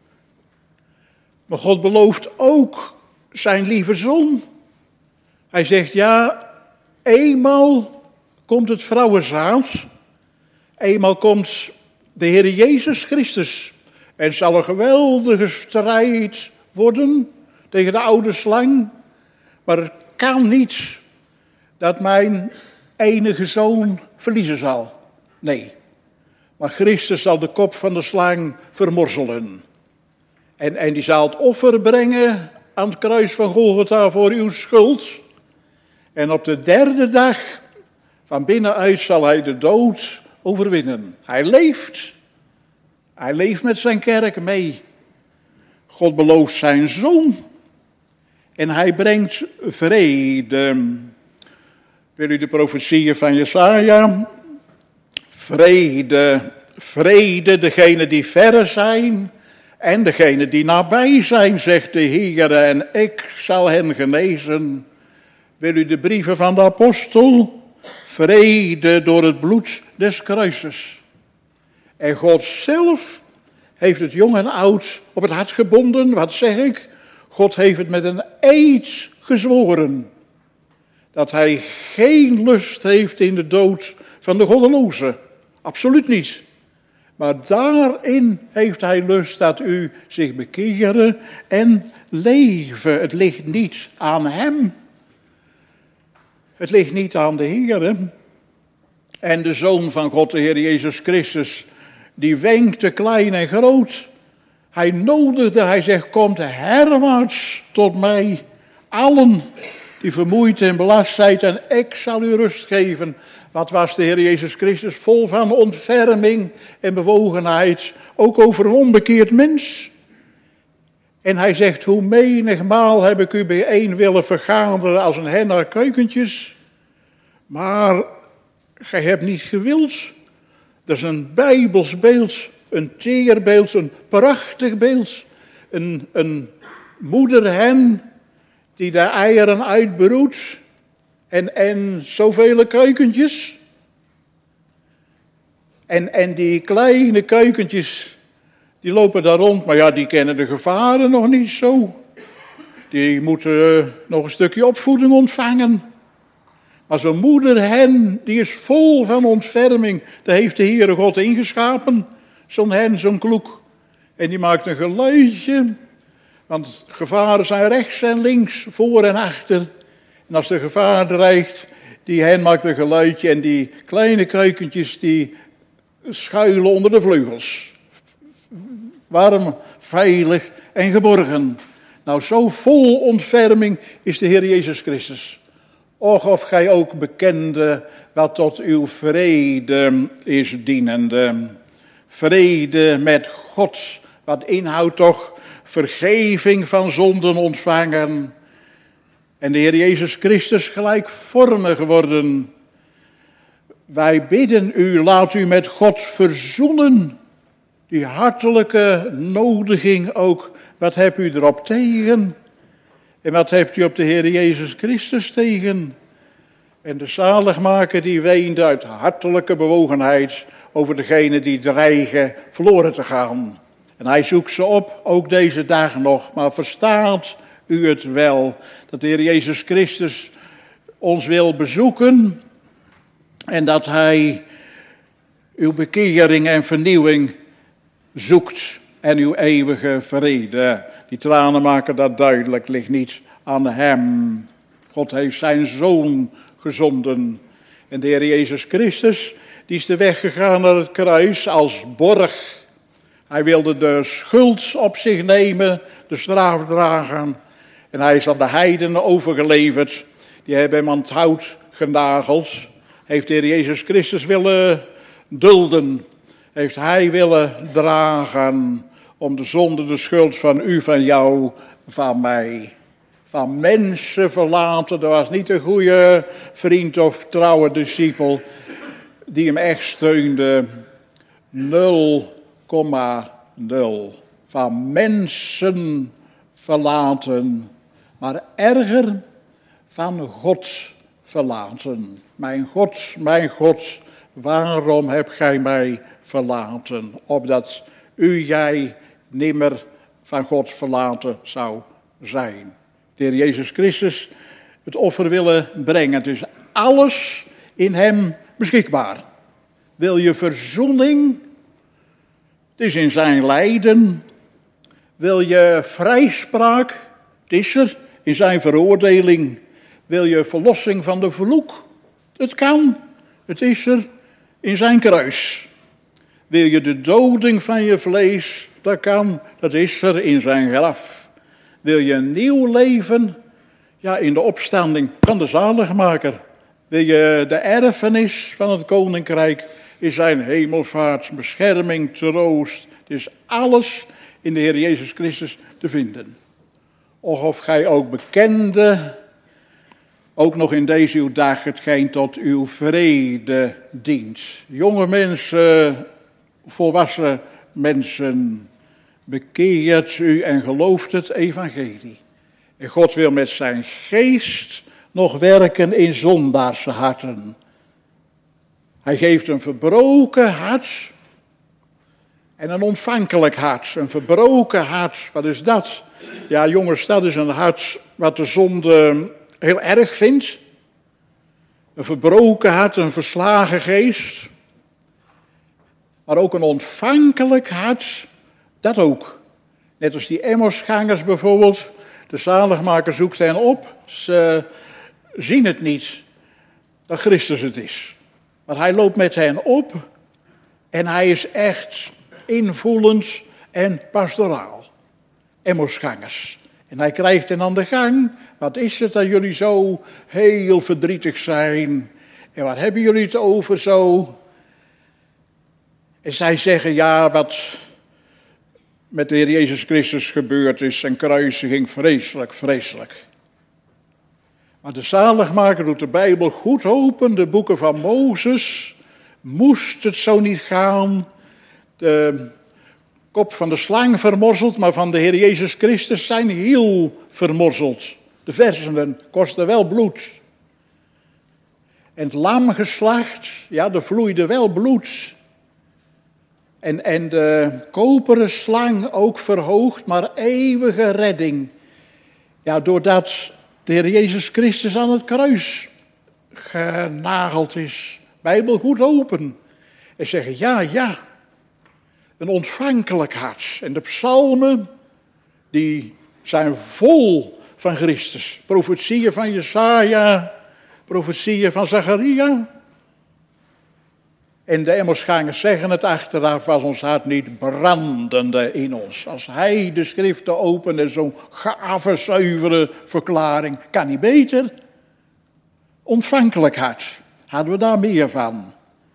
Maar God belooft ook zijn lieve zoon. Hij zegt, ja, eenmaal komt het vrouwenzaad. Eenmaal komt de Heer Jezus Christus. En het zal een geweldige strijd worden tegen de oude slang. Maar het kan niet dat mijn enige zoon verliezen zal. Nee. Maar Christus zal de kop van de slang vermorzelen. En, en die zal het offer brengen aan het kruis van Golgotha voor uw schuld. En op de derde dag van binnenuit zal hij de dood overwinnen. Hij leeft. Hij leeft met zijn kerk mee. God belooft zijn zoon. En hij brengt vrede. Wil u de profetieën van Jesaja? Vrede, vrede, degene die verre zijn en degene die nabij zijn, zegt de Heer, en ik zal hen genezen. Wil u de brieven van de apostel? Vrede door het bloed des kruises. En God zelf heeft het jong en oud op het hart gebonden. Wat zeg ik? God heeft het met een eed gezworen. Dat hij geen lust heeft in de dood van de goddelozen. Absoluut niet. Maar daarin heeft hij lust dat u zich bekeren en leven. Het ligt niet aan hem. Het ligt niet aan de Heer. En de Zoon van God, de Heer Jezus Christus, die wenkte klein en groot. Hij nodigde, hij zegt, komt herwaarts tot mij, allen die vermoeid en belast zijn, en ik zal u rust geven. Wat was de Heer Jezus Christus vol van ontferming en bewogenheid, ook over een onbekeerd mens. En hij zegt, hoe menigmaal heb ik u bijeen willen vergaderen als een hen naar keukentjes, maar gij hebt niet gewild. Dat is een Bijbels beeld, een teer beeld, een prachtig beeld. Een, een moederhen die de eieren uitbroedt en, en zoveel kuikentjes. En, en die kleine kuikentjes, die lopen daar rond, maar ja, die kennen de gevaren nog niet zo. Die moeten uh, nog een stukje opvoeding ontvangen. Maar zijn moeder hen, die is vol van ontferming. Daar heeft de Heere God ingeschapen. Zo'n hen, zo'n kloek. En die maakt een geluidje. Want gevaren zijn rechts en links, voor en achter. En als de gevaar dreigt, die hen maakt een geluidje. En die kleine kuikentjes die schuilen onder de vleugels. Warm, veilig en geborgen. Nou, zo vol ontferming is de Heer Jezus Christus. Och, of gij ook bekende wat tot uw vrede is dienende. Vrede met God, wat inhoudt toch vergeving van zonden ontvangen. En de Heer Jezus Christus gelijkvormig worden. Wij bidden u, laat u met God verzoenen. Die hartelijke nodiging ook, wat hebt u erop tegen? En wat hebt u op de Heer Jezus Christus tegen? En de zaligmaker die weende uit hartelijke bewogenheid over degenen die dreigen verloren te gaan. En hij zoekt ze op, ook deze dagen nog. Maar verstaat u het wel, dat de Heer Jezus Christus ons wil bezoeken en dat hij uw bekering en vernieuwing zoekt en uw eeuwige vrede. Die tranen maken dat duidelijk, ligt niet aan hem. God heeft zijn Zoon gezonden. En de Heer Jezus Christus, die is de weg gegaan naar het kruis als borg. Hij wilde de schuld op zich nemen, de straf dragen. En hij is aan de heidenen overgeleverd. Die hebben hem aan het hout genageld. Heeft de Heer Jezus Christus willen dulden. Heeft hij willen dragen om de zonde, de schuld van u, van jou, van mij. Van mensen verlaten. Dat was niet een goede vriend of trouwe discipel die hem echt steunde. nul komma nul. Van mensen verlaten. Maar erger, van God verlaten. Mijn God, mijn God, waarom heb gij mij verlaten? Opdat u, jij, nimmer van God verlaten zou zijn. De Heer Jezus Christus het offer willen brengen. Het is alles in hem beschikbaar. Wil je verzoening? Het is in zijn lijden. Wil je vrijspraak? Het is er in zijn veroordeling. Wil je verlossing van de vloek? Het kan. Het is er in zijn kruis. Wil je de doding van je vlees? Dat kan. Dat is er in zijn graf. Wil je een nieuw leven? Ja, in de opstanding van de zaligmaker. Wil je de erfenis van het koninkrijk? In zijn hemelvaart, bescherming, troost. Het is alles in de Heer Jezus Christus te vinden. Och, of gij ook bekende, ook nog in deze uw dag, hetgeen tot uw vrede dient. Jonge mensen, volwassen mensen, bekeert u en gelooft het evangelie. En God wil met zijn geest nog werken in zondaarse harten. Hij geeft een verbroken hart en een ontvankelijk hart. Een verbroken hart, wat is dat? Ja, jongens, dat is een hart wat de zonde heel erg vindt. Een verbroken hart, een verslagen geest. Maar ook een ontvankelijk hart, dat ook. Net als die Emmausgangers bijvoorbeeld. De zaligmaker zoekt hen op. Ze zien het niet dat Christus het is. Maar hij loopt met hen op. En hij is echt invoelend en pastoraal. Emmausgangers. En hij krijgt hen aan de gang. Wat is het dat jullie zo heel verdrietig zijn? En wat hebben jullie het over zo? En zij zeggen, ja, wat met de Heer Jezus Christus gebeurd is, zijn kruisiging, vreselijk, vreselijk. Maar de zaligmaker doet de Bijbel goed open, de boeken van Mozes. Moest het zo niet gaan, de kop van de slang vermorzeld, maar van de Heer Jezus Christus zijn hiel vermorzeld. De versenen kosten wel bloed. En het lam geslacht, ja, er vloeide wel bloed. En, en de koperen slang ook verhoogd, maar eeuwige redding. Ja, doordat de Heer Jezus Christus aan het kruis genageld is. Bijbel goed open. En zeggen, ja, ja. Een ontvankelijk hart. En de psalmen, die zijn vol van Christus. Profetieën van Jesaja, profetieën van Zacharia. En de Emmersgangers zeggen het achteraf, was ons hart niet brandende in ons. Als hij de schriften opende, zo'n gave, zuivere verklaring, kan niet beter. Ontvankelijk hart, hadden we daar meer van.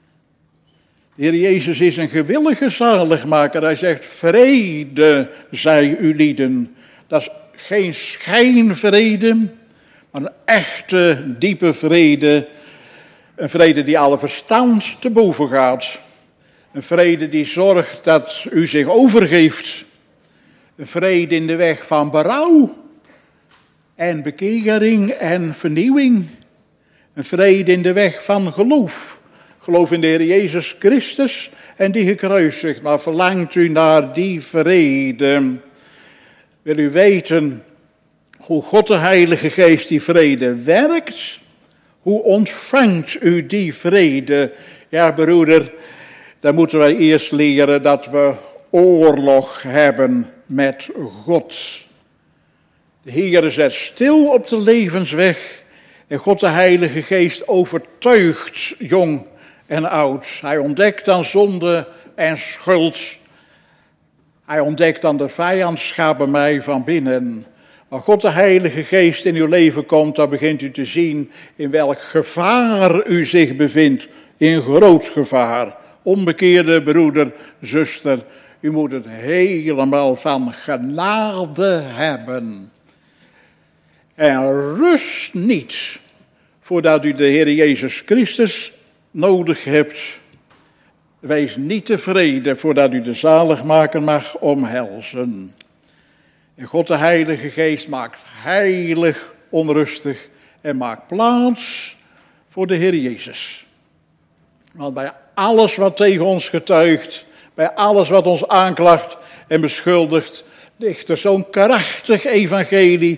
De Heer Jezus is een gewillige zaligmaker. Hij zegt, vrede zij u lieden. Dat is geen schijnvrede, maar een echte, diepe vrede. Een vrede die alle verstand te boven gaat. Een vrede die zorgt dat u zich overgeeft. Een vrede in de weg van berouw en bekering en vernieuwing. Een vrede in de weg van geloof. Geloof in de Heer Jezus Christus en die gekruisigd. Maar verlangt u naar die vrede? Wil u weten hoe God de Heilige Geest die vrede werkt? Hoe ontvangt u die vrede? Ja, broeder, dan moeten wij eerst leren dat we oorlog hebben met God. De Heer zet stil op de levensweg en God de Heilige Geest overtuigt jong en oud. Hij ontdekt dan zonde en schuld. Hij ontdekt dan de vijandschap bij mij van binnen. Als God de Heilige Geest in uw leven komt, dan begint u te zien in welk gevaar u zich bevindt. In groot gevaar. Onbekeerde broeder, zuster, u moet het helemaal van genade hebben. En rust niet voordat u de Heer Jezus Christus nodig hebt. Wees niet tevreden voordat u de zaligmaker mag omhelzen. En God de Heilige Geest maakt heilig, onrustig en maakt plaats voor de Heer Jezus. Want bij alles wat tegen ons getuigt, bij alles wat ons aanklacht en beschuldigt, ligt er zo'n krachtig evangelie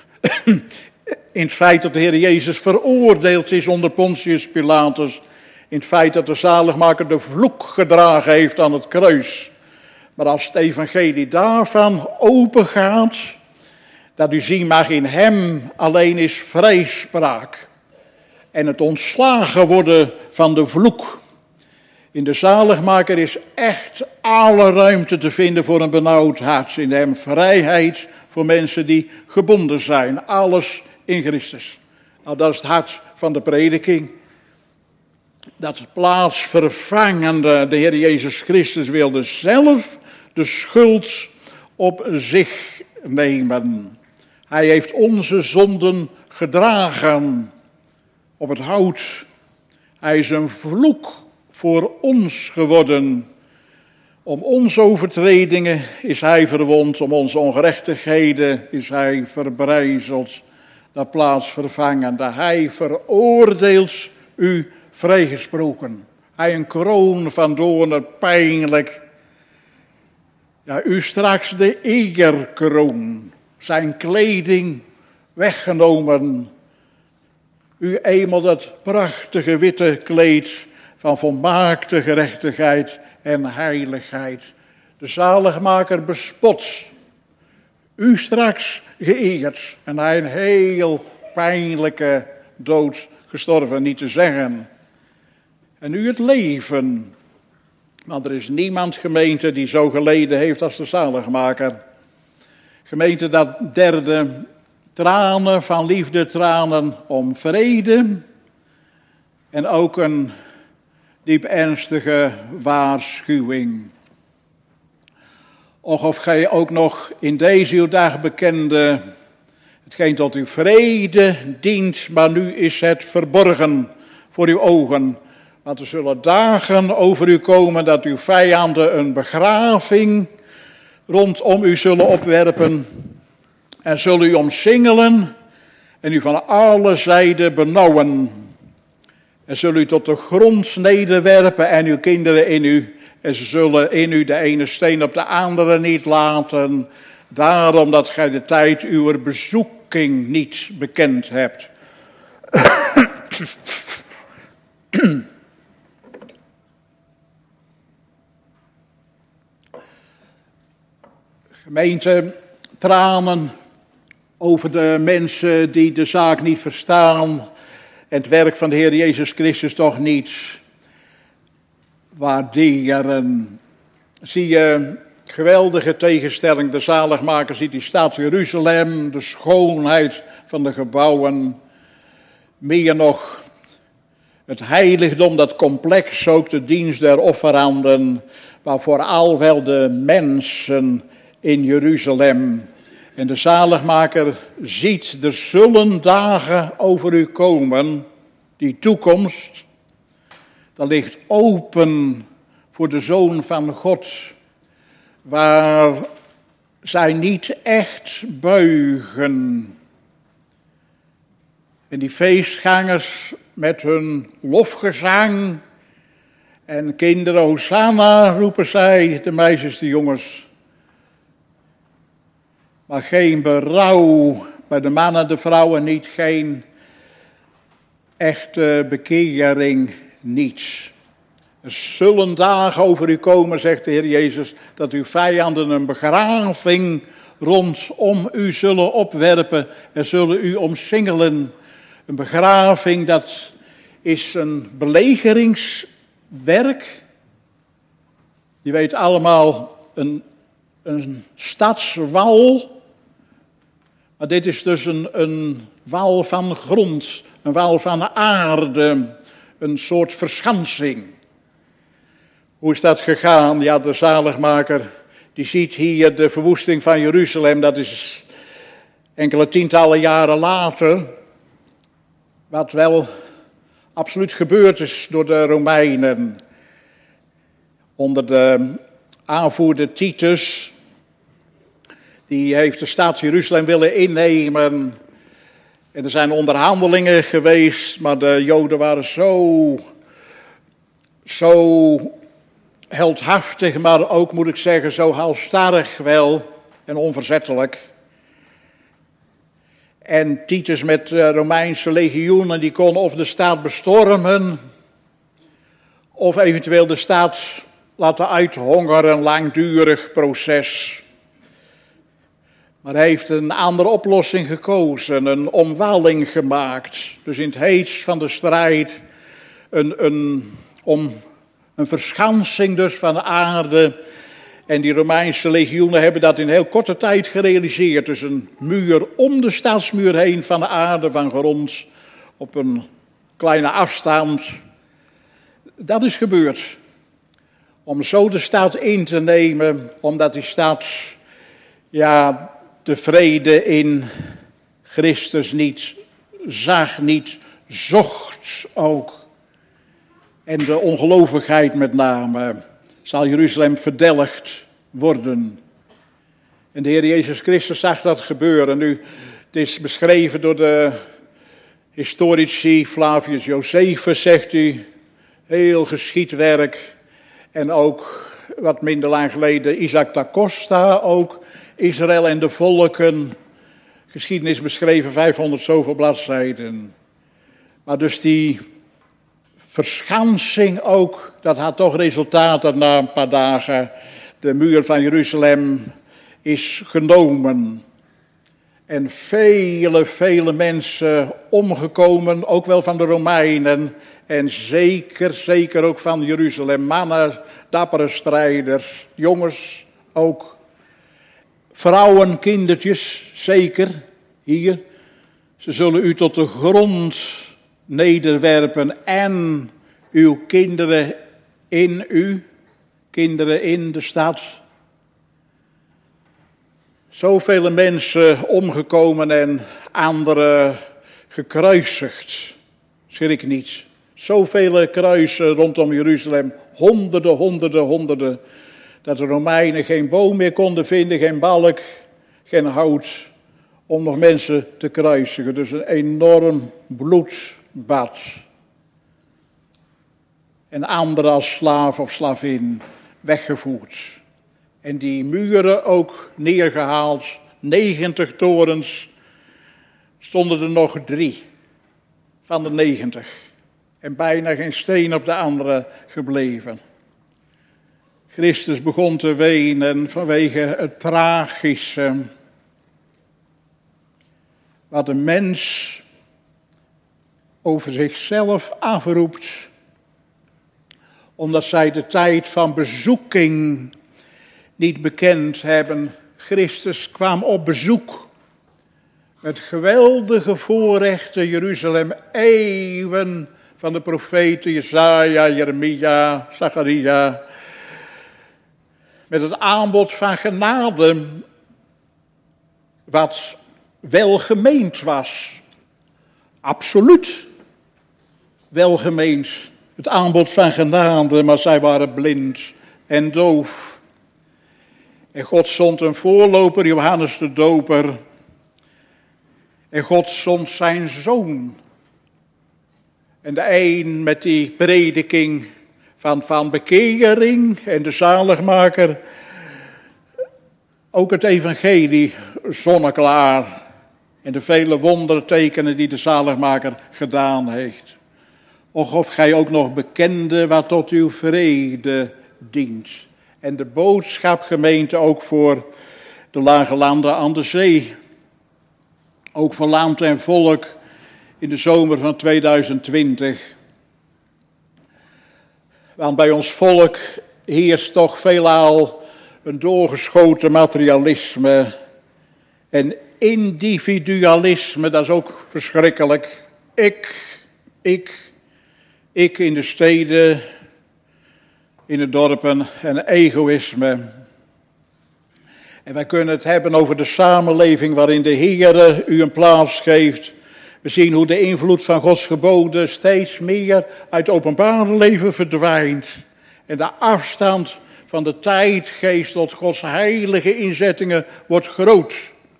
in het feit dat de Heer Jezus veroordeeld is onder Pontius Pilatus, in het feit dat de zaligmaker de vloek gedragen heeft aan het kruis. Maar als het evangelie daarvan open gaat, dat u zien mag in hem alleen is vrijspraak. En het ontslagen worden van de vloek. In de zaligmaker is echt alle ruimte te vinden voor een benauwd hart. In hem vrijheid voor mensen die gebonden zijn. Alles in Christus. Nou, dat is het hart van de prediking. Dat het plaatsvervangende, de Heer Jezus Christus wilde zelf de schuld op zich nemen. Hij heeft onze zonden gedragen op het hout. Hij is een vloek voor ons geworden. Om onze overtredingen is hij verwond, om onze ongerechtigheden is hij verbrijzeld. Dat plaatsvervangende, hij veroordeelt u vrijgesproken. Hij een kroon van doornen, pijnlijk. Ja, u straks de egerkroon, zijn kleding weggenomen. U eenmaal dat prachtige witte kleed van volmaakte gerechtigheid en heiligheid. De zaligmaker bespot. U straks geëerd en hij een heel pijnlijke dood gestorven, niet te zeggen. En u het leven. Want er is niemand, gemeente, die zo geleden heeft als de zaligmaker. Gemeente, dat derde, tranen van liefde, tranen om vrede. En ook een diep ernstige waarschuwing. Och, of gij ook nog in deze uw dag bekende, hetgeen tot uw vrede dient, maar nu is het verborgen voor uw ogen. Want er zullen dagen over u komen dat uw vijanden een begraving rondom u zullen opwerpen. En zullen u omsingelen en u van alle zijden benauwen. En zullen u tot de grond nederwerpen en uw kinderen in u. En ze zullen in u de ene steen op de andere niet laten. Daarom dat gij de tijd uw bezoeking niet bekend hebt. Gemeente, tranen over de mensen die de zaak niet verstaan en het werk van de Heer Jezus Christus toch niet waarderen. Zie je geweldige tegenstelling, de zaligmaker ziet die stad Jeruzalem, de schoonheid van de gebouwen, meer nog het heiligdom, dat complex, ook de dienst der offeranden, maar vooral wel de mensen in Jeruzalem. En de zaligmaker ziet, er zullen dagen over u komen, die toekomst, dat ligt open voor de Zoon van God, waar zij niet echt buigen. En die feestgangers met hun lofgezang en kinderen, Hosanna, roepen zij, de meisjes, de jongens. Maar geen berouw bij de mannen, de vrouwen niet, geen echte bekering, niets. Er zullen dagen over u komen, zegt de Heer Jezus, dat uw vijanden een begraving rondom u zullen opwerpen en zullen u omsingelen. Een begraving, dat is een belegeringswerk. Je weet allemaal, een, een stadswal. Maar dit is dus een, een wal van grond, een wal van aarde, een soort verschansing. Hoe is dat gegaan? Ja, de zaligmaker die ziet hier de verwoesting van Jeruzalem, dat is enkele tientallen jaren later, wat wel absoluut gebeurd is door de Romeinen. Onder de aanvoerder Titus, die heeft de stad Jeruzalem willen innemen. En er zijn onderhandelingen geweest, maar de Joden waren zo, zo heldhaftig, maar ook, moet ik zeggen, zo halstarrig wel en onverzettelijk. En Titus met de Romeinse legioenen, die kon of de stad bestormen, of eventueel de stad laten uithongeren, een langdurig proces. Maar hij heeft een andere oplossing gekozen, een omwalling gemaakt. Dus in het heetst van de strijd, een, een, om een verschansing dus van de aarde. En die Romeinse legioenen hebben dat in heel korte tijd gerealiseerd. Dus een muur om de stadsmuur heen van de aarde, van grond, op een kleine afstand. Dat is gebeurd. Om zo de stad in te nemen, omdat die stad, ja, de vrede in Christus niet zag, niet zocht ook. En de ongelovigheid met name, zal Jeruzalem verdelgd worden. En de Heer Jezus Christus zag dat gebeuren. Nu, het is beschreven door de historici, Flavius Josephus, zegt u, heel geschiedwerk. En ook wat minder lang geleden Isaac da Costa, ook Israël en de volken, geschiedenis beschreven, vijfhonderd zoveel bladzijden. Maar dus die verschansing ook, dat had toch resultaat dat na een paar dagen de muur van Jeruzalem is genomen. En vele, vele mensen omgekomen, ook wel van de Romeinen. En zeker, zeker ook van Jeruzalem. Mannen, dappere strijders, jongens ook. Vrouwen, kindertjes, zeker, hier. Ze zullen u tot de grond nederwerpen en uw kinderen in u, kinderen in de stad. Zoveel mensen omgekomen en anderen gekruisigd. Schrik niet. Zoveel kruisen rondom Jeruzalem. Honderden, honderden, honderden. Dat de Romeinen geen boom meer konden vinden, geen balk, geen hout. Om nog mensen te kruisigen. Dus een enorm bloedbad. En anderen als slaaf of slavin weggevoerd. En die muren ook neergehaald. negentig torens, stonden er nog drie. van de negentig. En bijna geen steen op de andere gebleven. Christus begon te wenen vanwege het tragische. Wat de mens over zichzelf afroept. Omdat zij de tijd van bezoeking niet bekend hebben. Christus kwam op bezoek. Met geweldige voorrechten Jeruzalem. Eeuwen van de profeten Jesaja, Jeremia, Zacharia. Met het aanbod van genade. Wat welgemeend was. Absoluut welgemeend. Het aanbod van genade, maar zij waren blind en doof. En God zond een voorloper, Johannes de Doper. En God zond zijn zoon. En de een met die prediking van, van bekering en de zaligmaker. Ook het evangelie zonneklaar. En de vele wondertekenen die de zaligmaker gedaan heeft. Och, of gij ook nog bekende wat tot uw vrede dient. En de boodschap gemeente ook voor de lage landen aan de zee. Ook voor land en volk in de zomer van tweeduizend twintig. Want bij ons volk heerst toch veelal een doorgeschoten materialisme. En individualisme, dat is ook verschrikkelijk. Ik, ik, ik in de steden, in de dorpen en egoïsme. En wij kunnen het hebben over de samenleving waarin de Heere u een plaats geeft. We zien hoe de invloed van Gods geboden steeds meer uit het openbare leven verdwijnt. En de afstand van de tijdgeest tot Gods heilige inzettingen wordt groot.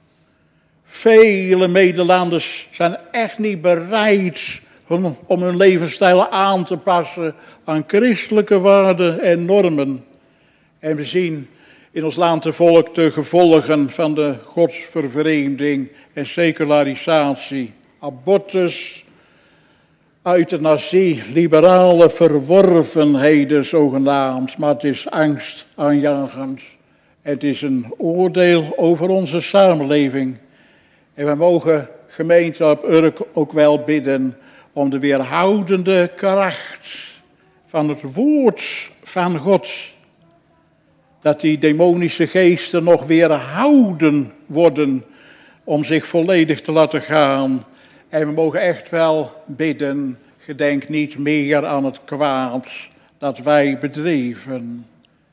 Vele Nederlanders zijn echt niet bereid om, om hun levensstijl aan te passen aan christelijke waarden en normen. En we zien in ons land en volk de gevolgen van de godsvervreemding en secularisatie. Abortus, euthanasie, liberale verworvenheden zogenaamd, maar het is angstaanjagend. Het is een oordeel over onze samenleving. En we mogen gemeente op Urk ook wel bidden om de weerhoudende kracht van het woord van God. Dat die demonische geesten nog weerhouden worden om zich volledig te laten gaan. En we mogen echt wel bidden, gedenk niet meer aan het kwaad dat wij bedreven.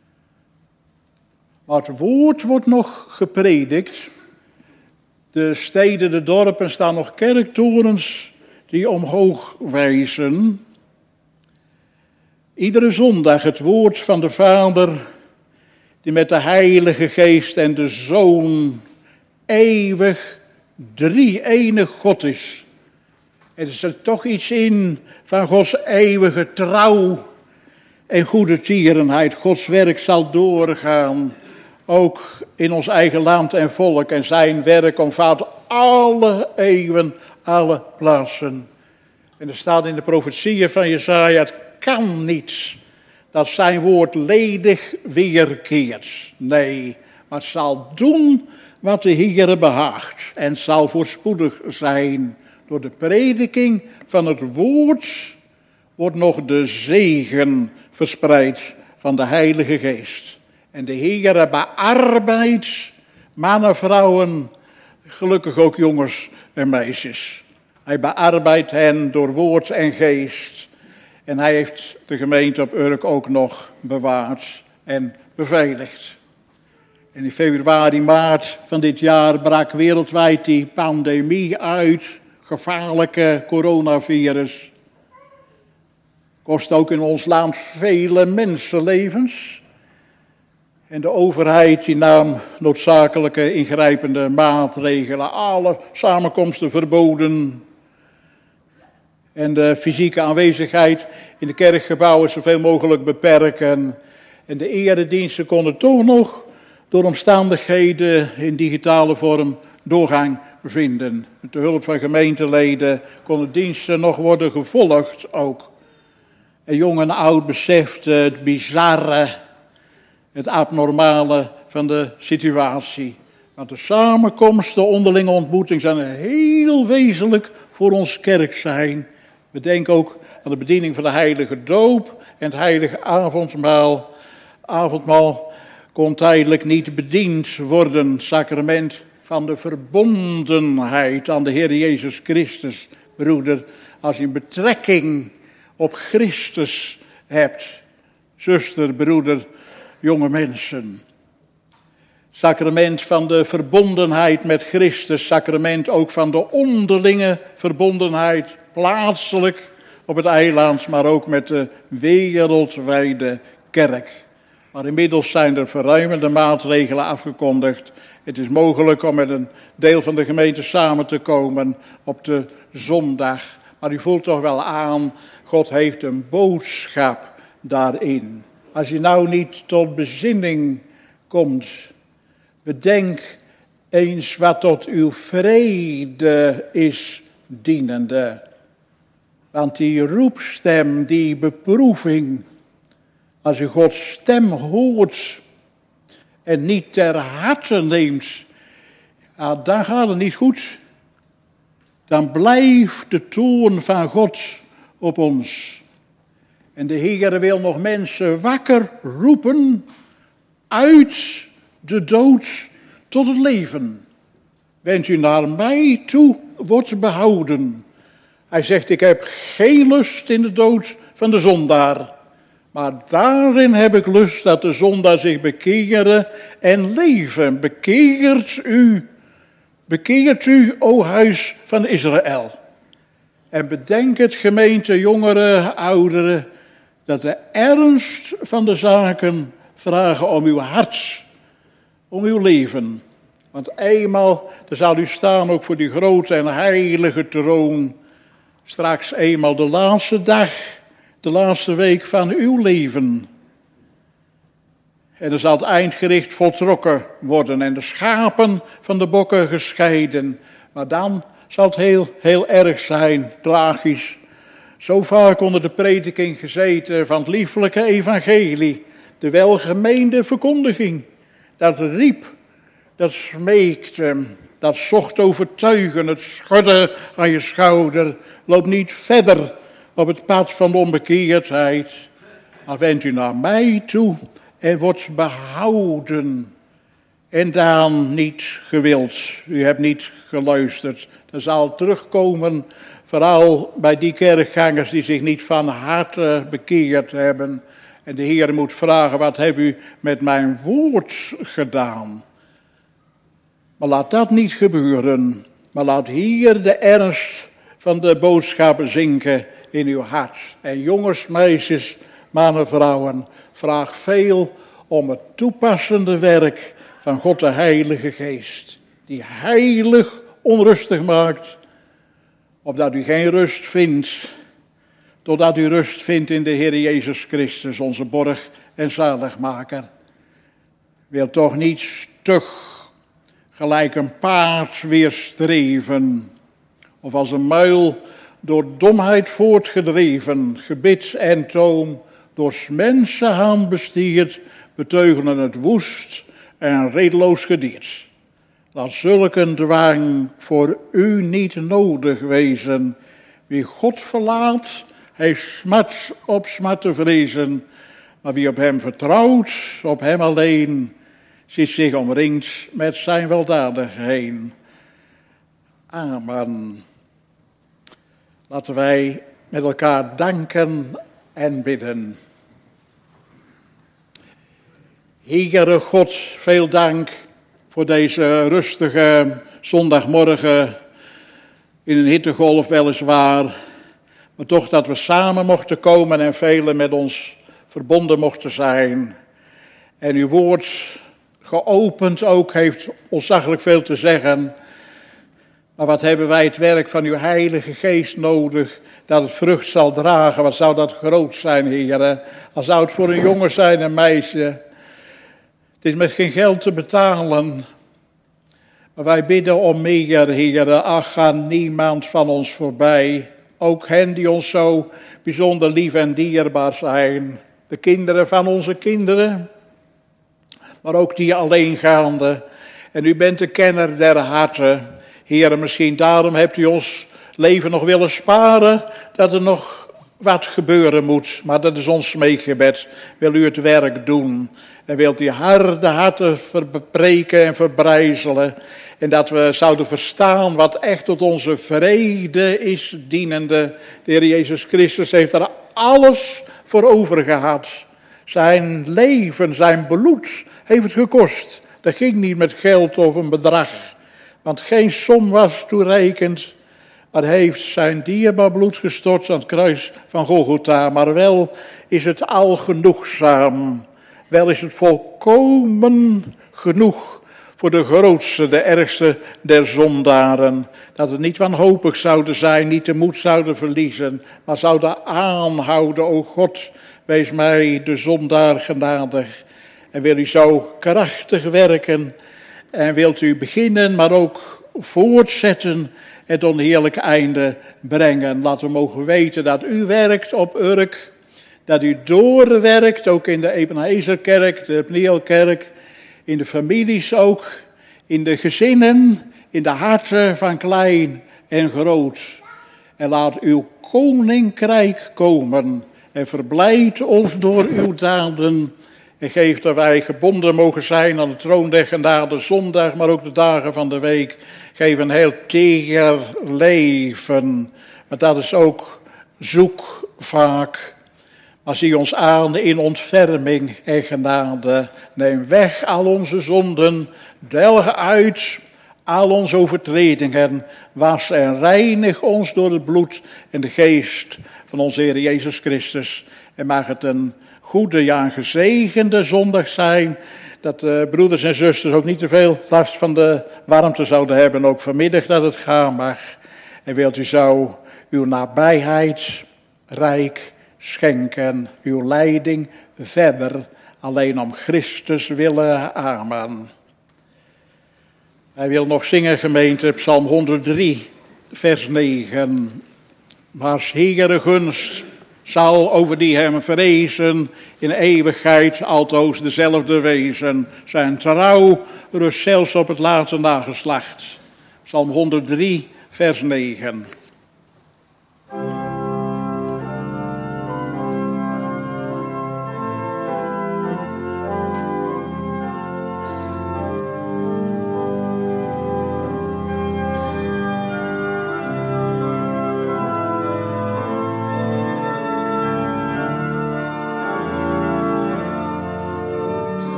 Maar het woord wordt nog gepredikt. De steden, de dorpen staan nog kerktorens die omhoog wijzen. Iedere zondag het woord van de Vader, die met de Heilige Geest en de Zoon eeuwig drie-enig God is. Er is er toch iets in van Gods eeuwige trouw en goede tierenheid. Gods werk zal doorgaan, ook in ons eigen land en volk. En zijn werk omvat alle eeuwen, alle plaatsen. En er staat in de profetieën van Jesaja, het kan niet dat zijn woord ledig weerkeert. Nee, maar het zal doen wat de Heere behaagt. En zal voorspoedig zijn. Door de prediking van het woord wordt nog de zegen verspreid van de Heilige Geest. En de Heere bearbeidt mannen, vrouwen, gelukkig ook jongens en meisjes. Hij bearbeidt hen door woord en geest. En hij heeft de gemeente op Urk ook nog bewaard en beveiligd. En in februari, maart van dit jaar brak wereldwijd die pandemie uit. Gevaarlijke coronavirus. Kost ook in ons land vele mensenlevens. En de overheid die nam noodzakelijke ingrijpende maatregelen. Alle samenkomsten verboden. En de fysieke aanwezigheid in de kerkgebouwen zoveel mogelijk beperken. En de erediensten konden toch nog door omstandigheden in digitale vorm doorgang vinden. Met de hulp van gemeenteleden konden diensten nog worden gevolgd ook. En jong en oud besefte het bizarre, het abnormale van de situatie. Want de samenkomst, de onderlinge ontmoeting zijn heel wezenlijk voor ons kerk zijn. We denken ook aan de bediening van de heilige doop en het heilige avondmaal. Avondmaal kon tijdelijk niet bediend worden, sacrament van de verbondenheid aan de Heer Jezus Christus. Broeder, als je een betrekking op Christus hebt, zuster, broeder, jonge mensen. Sacrament van de verbondenheid met Christus, sacrament ook van de onderlinge verbondenheid, plaatselijk op het eiland, maar ook met de wereldwijde kerk. Maar inmiddels zijn er verruimende maatregelen afgekondigd. Het is mogelijk om met een deel van de gemeente samen te komen op de zondag. Maar u voelt toch wel aan, God heeft een boodschap daarin. Als je nou niet tot bezinning komt, bedenk eens wat tot uw vrede is dienende. Want die roepstem, die beproeving, als u Gods stem hoort en niet ter harte neemt, ja, dan gaat het niet goed. Dan blijft de toorn van God op ons. En de Heer wil nog mensen wakker roepen uit de dood tot het leven. Wend u naar mij toe, wordt behouden. Hij zegt, ik heb geen lust in de dood van de zondaar. Maar daarin heb ik lust dat de zondaar zich bekeren en leven. Bekeert u, bekeert u, o huis van Israël. En bedenk het, gemeente, jongeren, ouderen, dat de ernst van de zaken vragen om uw hart, om uw leven. Want eenmaal, dan zal u staan ook voor die grote en heilige troon. Straks eenmaal de laatste dag, de laatste week van uw leven. En dan zal het eindgericht voltrokken worden en de schapen van de bokken gescheiden. Maar dan zal het heel, heel erg zijn, tragisch. Zo vaak onder de prediking gezeten van het lieflijke evangelie, de welgemeende verkondiging. Dat riep, dat smeekte, dat zocht overtuigen, het schudden aan je schouder. Loop niet verder op het pad van de onbekeerdheid, maar wend u naar mij toe en wordt behouden. En dan niet gewild, u hebt niet geluisterd. Dat zal terugkomen, vooral bij die kerkgangers die zich niet van harte bekeerd hebben. En de Heer moet vragen, wat hebt u met mijn woord gedaan? Maar laat dat niet gebeuren. Maar laat hier de ernst van de boodschappen zinken in uw hart. En jongens, meisjes, mannen, vrouwen, vraag veel om het toepassende werk van God de Heilige Geest. Die heilig onrustig maakt, opdat u geen rust vindt, totdat u rust vindt in de Heer Jezus Christus, onze borg en zaligmaker. Wil toch niet stug, gelijk een paard weerstreven, of als een muil door domheid voortgedreven, gebit en toom, door 's mensen hand bestierd, beteugelen het woest en redeloos gediert. Laat zulke dwang voor u niet nodig wezen. Wie God verlaat, heeft smart op smart te vrezen. Maar wie op hem vertrouwt, op hem alleen, ziet zich omringd met zijn weldadigheid. Amen. Laten wij met elkaar danken en bidden. Heere God, veel dank voor deze rustige zondagmorgen in een hittegolf weliswaar. Maar toch dat we samen mochten komen en velen met ons verbonden mochten zijn. En uw woord geopend ook heeft ontzaglijk veel te zeggen. Maar wat hebben wij het werk van uw Heilige Geest nodig, dat het vrucht zal dragen. Wat zou dat groot zijn, Heere. Al zou het voor een jongen zijn, een meisje. Het is met geen geld te betalen. Maar wij bidden om meer, Heere. Ach, ga niemand van ons voorbij. Ook hen die ons zo bijzonder lief en dierbaar zijn. De kinderen van onze kinderen. Maar ook die alleengaande. En u bent de kenner der harten. Heere, misschien daarom hebt u ons leven nog willen sparen. Dat er nog wat gebeuren moet. Maar dat is ons smeekgebed. Wil u het werk doen. En wilt u harde harten verbreken en verbrijzelen. En dat we zouden verstaan wat echt tot onze vrede is dienende. De Heer Jezus Christus heeft er alles voor over gehad. Zijn leven, zijn bloed heeft het gekost. Dat ging niet met geld of een bedrag. Want geen som was toereikend. Maar hij heeft zijn dierbaar bloed gestort aan het kruis van Golgotha. Maar wel is het al genoegzaam. Wel is het volkomen genoeg voor de grootste, de ergste der zondaren. Dat het niet wanhopig zouden zijn, niet de moed zouden verliezen. Maar zouden aanhouden, o God, wees mij de zondaar genadig. En wil u zo krachtig werken. En wilt u beginnen, maar ook voortzetten en tot een heerlijk einde brengen. Laten we mogen weten dat u werkt op Urk. Dat u doorwerkt, ook in de Ebenhezerkerk, de Pnielkerk, in de families ook, in de gezinnen, in de harten van klein en groot. En laat uw koninkrijk komen en verblijd ons door uw daden. En geef dat wij gebonden mogen zijn aan de troon der genade zondag, maar ook de dagen van de week. Geef een heel teger leven, want dat is ook zoek vaak. Maar zie ons aan in ontferming en genade. Neem weg al onze zonden, delg uit al onze overtredingen. Was en reinig ons door het bloed en de geest van onze Heer Jezus Christus. En mag het een goede, ja een gezegende zondag zijn. Dat de broeders en zusters ook niet te veel last van de warmte zouden hebben. Ook vanmiddag dat het gaan mag. En wilt u zo uw nabijheid rijk schenken, uw leiding verder, alleen om Christus willen. Amen. Hij wil nog zingen, gemeente, Psalm honderddrie, vers negen. Maar Heere gunst zal over die hem vrezen in eeuwigheid altoos dezelfde wezen. Zijn trouw rust zelfs op het late nageslacht. Psalm honderddrie, vers negen.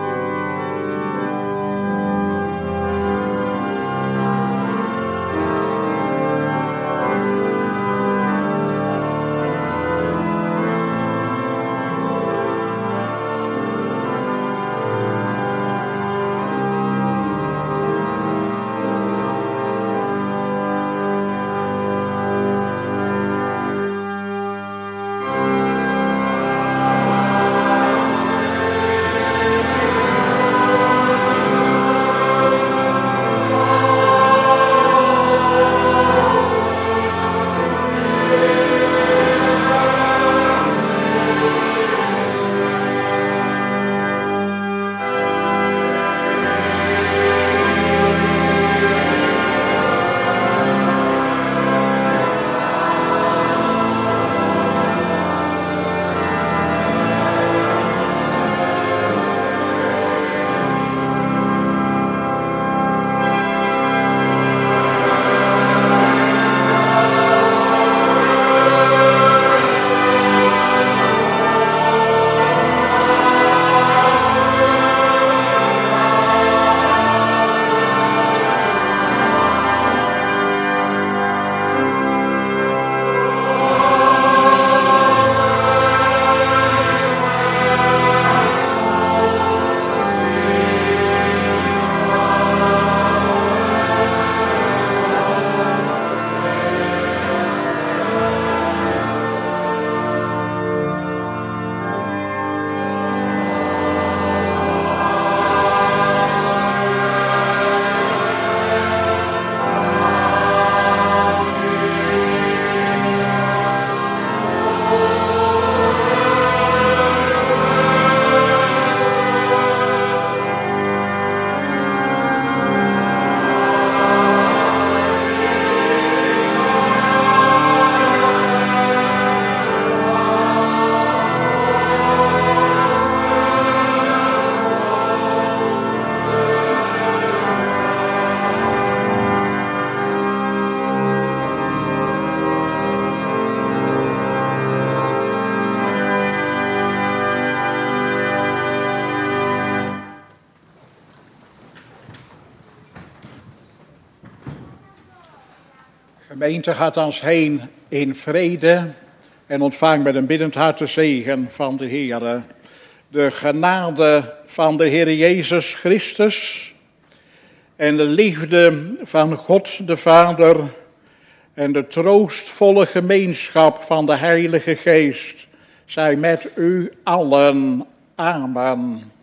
Amen. Gemeente gaat ons heen in vrede en ontvang met een biddend hart de zegen van de Heer. De genade van de Heer Jezus Christus en de liefde van God de Vader en de troostvolle gemeenschap van de Heilige Geest zij met u allen. Amen.